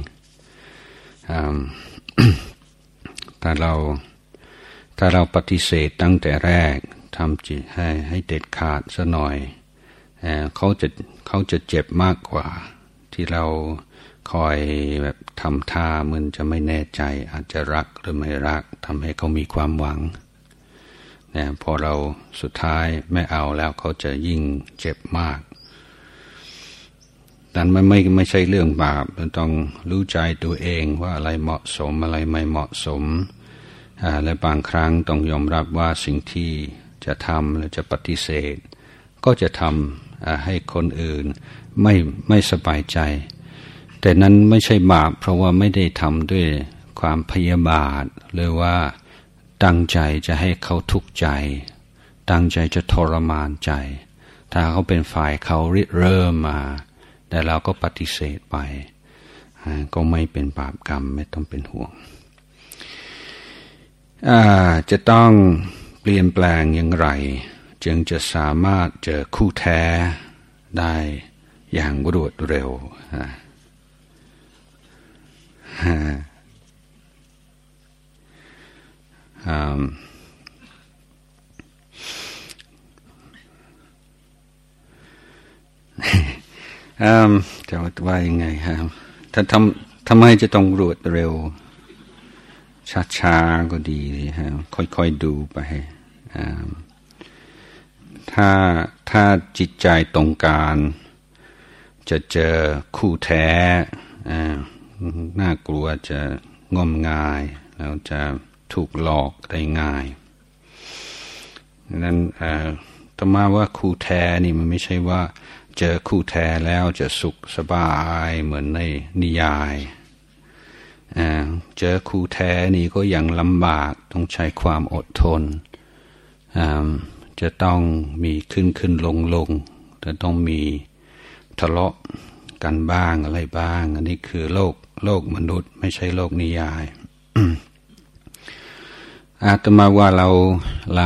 ถ้าเราถ้าเราปฏิเสธตั้งแต่แรกทำจิตให้ให้เด็ดขาดซะหน่อยเขาจะเขาจะเจ็บมากกว่าที่เราคอยแบบทำท่าเหมือนจะไม่แน่ใจอาจจะรักหรือไม่รักทำให้เขามีความหวังนะพอเราสุดท้ายไม่เอาแล้วเขาจะยิ่งเจ็บมากดังนั้นไม่ไม่ใช่เรื่องบาปเราต้องรู้ใจตัวเองว่าอะไรเหมาะสมอะไรไม่เหมาะสมและบางครั้งต้องยอมรับว่าสิ่งที่จะทำและจะปฏิเสธก็จะทำให้คนอื่นไม่ไม่สบายใจแต่นั้นไม่ใช่บาปเพราะว่าไม่ได้ทำด้วยความพยาบาทหรือว่าตั้งใจจะให้เขาทุกข์ใจตั้งใจจะทรมานใจถ้าเขาเป็นฝ่ายเขาริเริ่มมาแต่เราก็ปฏิเสธไปก็ไม่เป็นบาปกรรมไม่ต้องเป็นห่วงจะต้องเปลี่ยนแปลงอย่างไรจึงจะสามารถเจอคู่แท้ได้อย่างรวดเร็วจะว่ายังไงครับถ้าทำทำไมจะต้องรวดเร็วช้าๆก็ดีฮะค่อยๆดูไปถ้าถ้าจิตใจตรงการจะเจอคู่แท้น่ากลัวจะงมงายแล้วจะถูกหลอกได้ง่ายนั้นธรรมะว่าคู่แท้นี่มันไม่ใช่ว่าเจอคู่แท้แล้วจะสุขสบายเหมือนในนิยายเจอคู่แท้นี่ก็ยังลำบากต้องใช้ความอดทนจะต้องมีขึ้นขึ้นลงลงจะต้องมีทะเลาะกันบ้างอะไรบ้างอันนี้คือโลกโลกมนุษย์ไม่ใช่โลกนิยาย อาตมาว่าเราเรา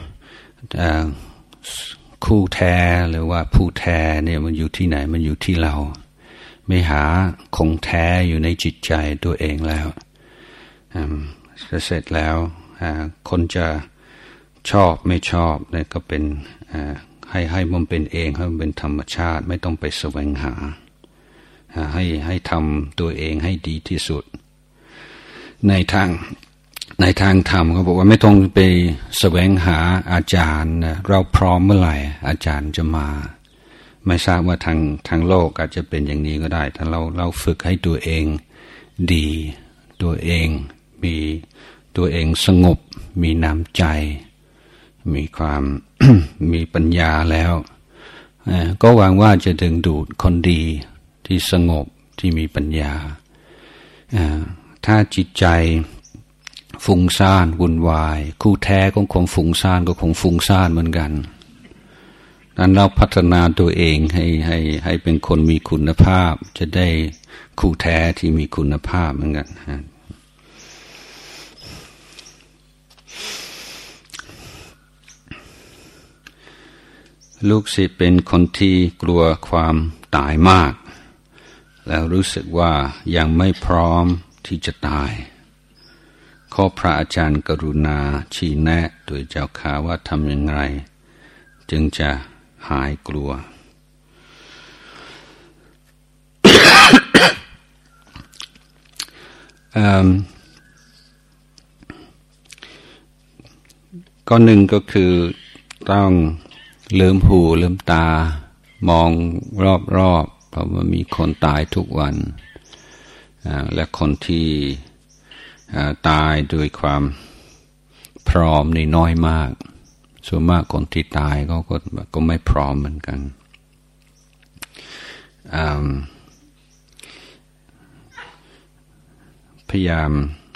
คู่แท้หรือว่าผู้แท้เนี่ยมันอยู่ที่ไหนมันอยู่ที่เราไม่หาคงแท้อยู่ในจิตใจตัวเองแล้วเสร็จแล้วคนจะชอบไม่ชอบเนี่ยก็เป็นให้ให้มันเป็นเองให้มันเป็นธรรมชาติไม่ต้องไปแสวงหาให้ให้ทำตัวเองให้ดีที่สุดในทางในทางธรรมเขาบอกว่าไม่ต้องไปแสวงหาอาจารย์เราพร้อมเมื่อไหร่อาจารย์จะมาไม่ทราบว่าทางทางโลกอาจจะเป็นอย่างนี้ก็ได้ถ้าเราเราฝึกให้ตัวเองดีตัวเองมีตัวเองสงบมีน้ำใจมีความ มีปัญญาแล้วก็หวังว่าจะดึงดูดคนดีที่สงบที่มีปัญญาถ้าจิตใจฟุ้งซ่านวุ่นวายคู่แท้ก็คงฟุ้งซ่านก็คงฟุ้งซ่านเหมือนกันนั้นเราพัฒนาตัวเองให้ให้ให้เป็นคนมีคุณภาพจะได้คู่แท้ที่มีคุณภาพเหมือนกันลูกศิษย์เป็นคนที่กลัวความตายมากแล้วรู้สึกว่ายังไม่พร้อมที่จะตายขอพระอาจารย์กรุณาชี้แนะโดยเจ้าข่าว่าทำอย่างไรจึงจะหายกลัว ก้อนหนึ่งก็คือต้องลืมหูลืมตามองรอบๆเพราะว่ามีคนตายทุกวันและคนที่ตายด้วยความพร้อมนี่น้อยมากส่วนมากคนที่ตายก็ก็ก็ไม่พร้อมเหมือนกันพยายาม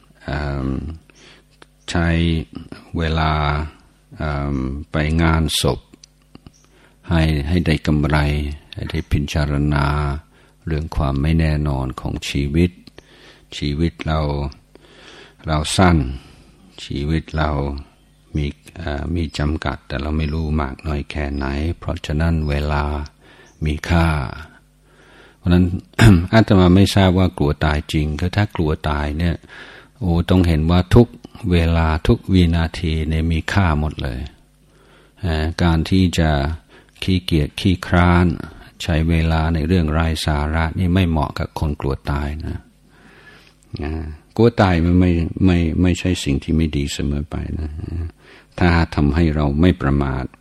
ใช้เวลาไปงานศพให้ให้ได้กำไรให้ได้พิจารณาเรื่องความไม่แน่นอนของชีวิตชีวิตเราเราสั้นชีวิตเรามีมีจำกัดแต่เราไม่รู้มากน้อยแค่ไหนเพราะฉะนั้นเวลามีค่าเพราะนั้น อาตมาไม่ทราบว่ากลัวตายจริงคือถ้ากลัวตายเนี่ยโอ้ต้องเห็นว่าทุกเวลาทุกวินาทีเนี่ยมีค่าหมดเลยการที่จะขี้เกียจขี้คร้านใช้เวลาในเรื่องไร้สาระนี่ไม่เหมาะกับคนกลัวตายนะกลัวตายมันไม่ไม่ไม่ใช่สิ่งที่ไม่ดีเสมอไปนะถ้าทำให้เราไม่ประมาท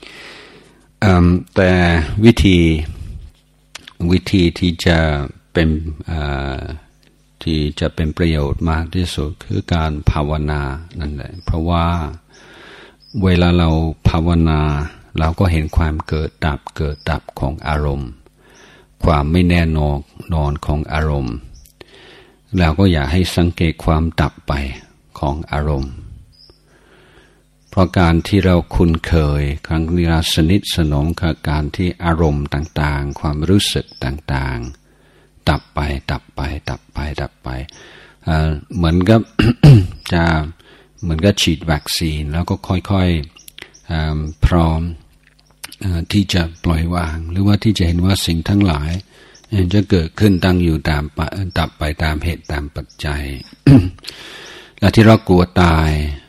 แต่วิธีวิธีที่จะเป็นที่จะเป็นประโยชน์มากที่สุดคือการภาวนานั่นแหละเพราะว่าเวลาเราภาวนาเราก็เห็นความเกิดดับเกิดดับของอารมณ์ความไม่แน่นอนนอนของอารมณ์เราก็อยากให้สังเกตความดับไปของอารมณ์เพราะการที่เราคุ้นเคยครั้งนี้เราสนิทสนมกับการที่อารมณ์ต่างๆความรู้สึกต่างๆดับไปดับไปดับไปดับไปเหมือนกับ จะเหมือนกับฉีดวัคซีนแล้วก็ค่อยๆพร้อมที่จะปล่อยวางหรือว่าที่จะเห็นว่าสิ่งทั้งหลายจะเกิดขึ้นตั้งอยู่ตามดับไปตามเหตุตามปัจจัย และที่เรากลัวตาย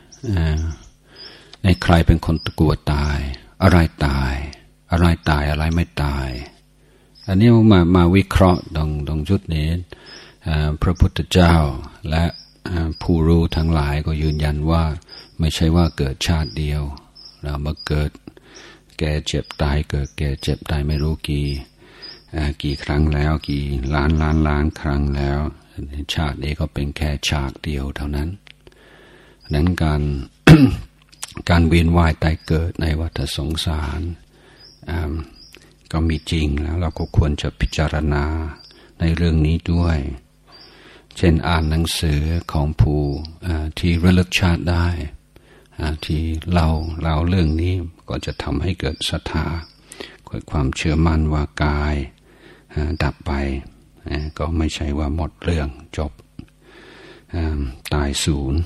ในใครเป็นคนกลัวตายอะไรตายอะไรตายอะไรไม่ตายอันนี้มามาวิเคราะห์ตรงตรงจุดนี้พระพุทธเจ้าและผู้รู้ทั้งหลายก็ยืนยันว่าไม่ใช่ว่าเกิดชาติเดียวเรามาเกิดแก่เจ็บตายเกิดแก่เจ็บตายไม่รู้กี่กี่ครั้งแล้วกี่ล้านล้านล้านครั้งแล้วชาตินี้ก็เป็นแค่ฉากเดียวเท่านั้นนั้นการ การเวียนว่ายตายเกิดในวัฏสงสารก็มีจริงแล้วเราก็ควรจะพิจารณาในเรื่องนี้ด้วยเช่นอ่านหนังสือของผู้ที่ระลึกชาติได้ที่เราเล่าเรื่องนี้ก็จะทำให้เกิดศรัทธาเกิดความเชื่อมั่นว่ากายดับไปก็ไม่ใช่ว่าหมดเรื่องจบตายศูนย์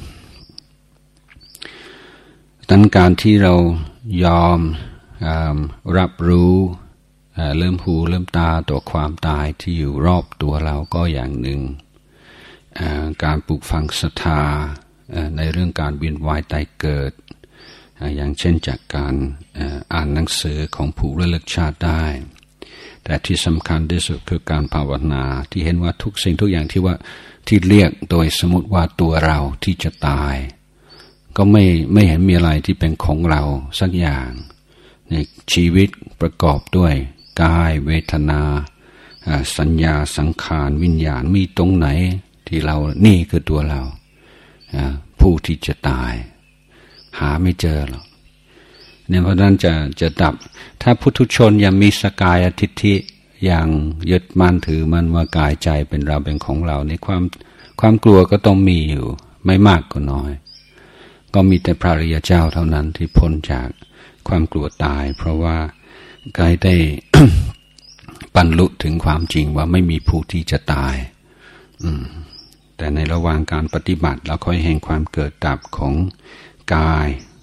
ดังการที่เรายอมรับรู้เริ่มหูเริ่มตาต่อความตายที่อยู่รอบตัวเราก็อย่างหนึ่งการปลูกฝังศรัทธาในเรื่องการเวียนว่ายตายเกิดอย่างเช่นจากการอ่านหนังสือของผู้ระลึกชาติได้แต่ที่สำคัญที่สุดคือการภาวนาที่เห็นว่าทุกสิ่งทุกอย่างที่ว่าที่เรียกโดยสมมติว่าตัวเราที่จะตายก็ไม่ไม่เห็นมีอะไรที่เป็นของเราสักอย่างในชีวิตประกอบด้วยกายเวทนาสัญญาสังขารวิญญาณมีตรงไหนที่เรานี่คือตัวเราผู้ที่จะตายหาไม่เจอหรอกเนี่ยเพราะนั้นจะจะดับถ้าพุทธชนยังมีสกายทิฏฐิอย่างยึดมั่นถือมันว่ากายใจเป็นเราเป็นของเราในความความกลัวก็ต้องมีอยู่ไม่มากก็น้อยก็มีแต่พระอริยเจ้าเท่านั้นที่พ้นจากความกลัวตายเพราะว่ากายได้ บรรลุถึงความจริงว่าไม่มีผู้ที่จะตายอืมแต่ในระหว่างการปฏิบัติเราค่อยเห็นความเกิดดับของกาย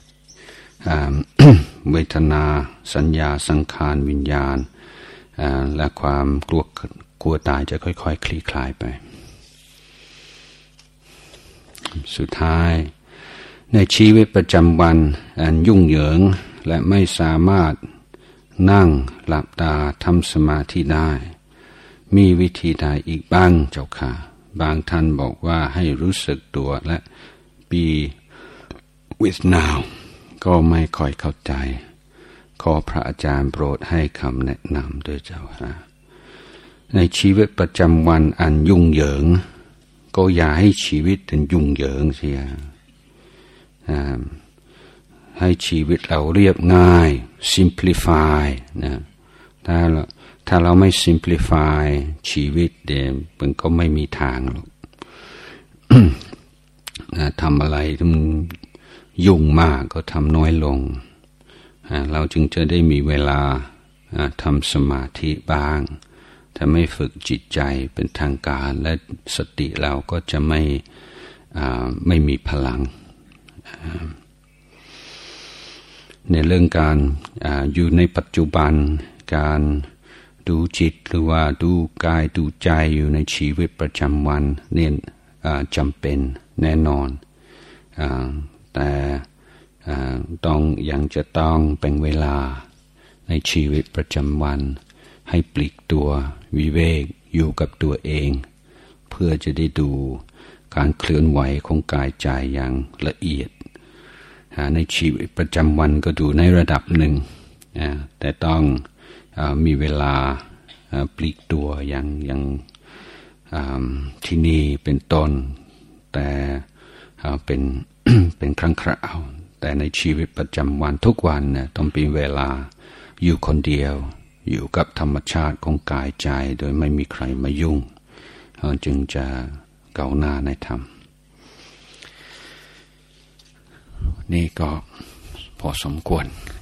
เวทนาสัญญาสังขารวิญญาณและความกลัวกลัวตายจะค่อยๆ ค, คลี่คลายไปสุดท้ายในชีวิตประจำวันอันยุ่งเหยิงและไม่สามารถนั่งหลับตาทำสมาธิได้มีวิธีใดอีกบ้างเจ้าค่ะบางท่านบอกว่าให้รู้สึกตัวและ be with now ก็ไม่ค่อยเข้าใจขอพระอาจารย์โปรดให้คำแนะนำด้วยเจ้าค่ะในชีวิตประจำวันอันยุ่งเหยิงก็อย่าให้ชีวิตเป็นยุ่งเหยิงเสียให้ชีวิตเราเรียบง่าย simplify นะถ้าเราถ้าเราไม่ simplify ชีวิตเดี๋ยวมันก็ไม่มีทางหรอก ทำอะไรมันยุ่งมากก็ทำน้อยลงเราจึงจะได้มีเวลาทำสมาธิบ้างถ้าไม่ฝึกจิตใจเป็นทางการและสติเราก็จะไม่ไม่มีพลังในเรื่องการออยู่ในปัจจุบันการดูจิตหรือว่าดูกายดูใจอยู่ในชีวิตประจำวันเนี่ยจำเป็นแน่นอนแต่ต้องยังจะต้องเป็นเวลาในชีวิตประจำวันให้ปลีกตัววิเวกอยู่กับตัวเองเพื่อจะได้ดูการเคลื่อนไหวของกายใจอย่างละเอียดในชีวิตประจำวันก็ดูในระดับหนึ่งแต่ต้องมีเวลาปลีกตัวอย่างอย่างที่นี่เป็นต้นแต่เป็น เป็นครั้งคราวแต่ในชีวิตประจำวันทุกวันเนี่ยต้องมีเวลาอยู่คนเดียวอยู่กับธรรมชาติของกายใจโดยไม่มีใครมายุ่งจึงจะก้าวหน้าในธรรมนี่ก็พอสมควร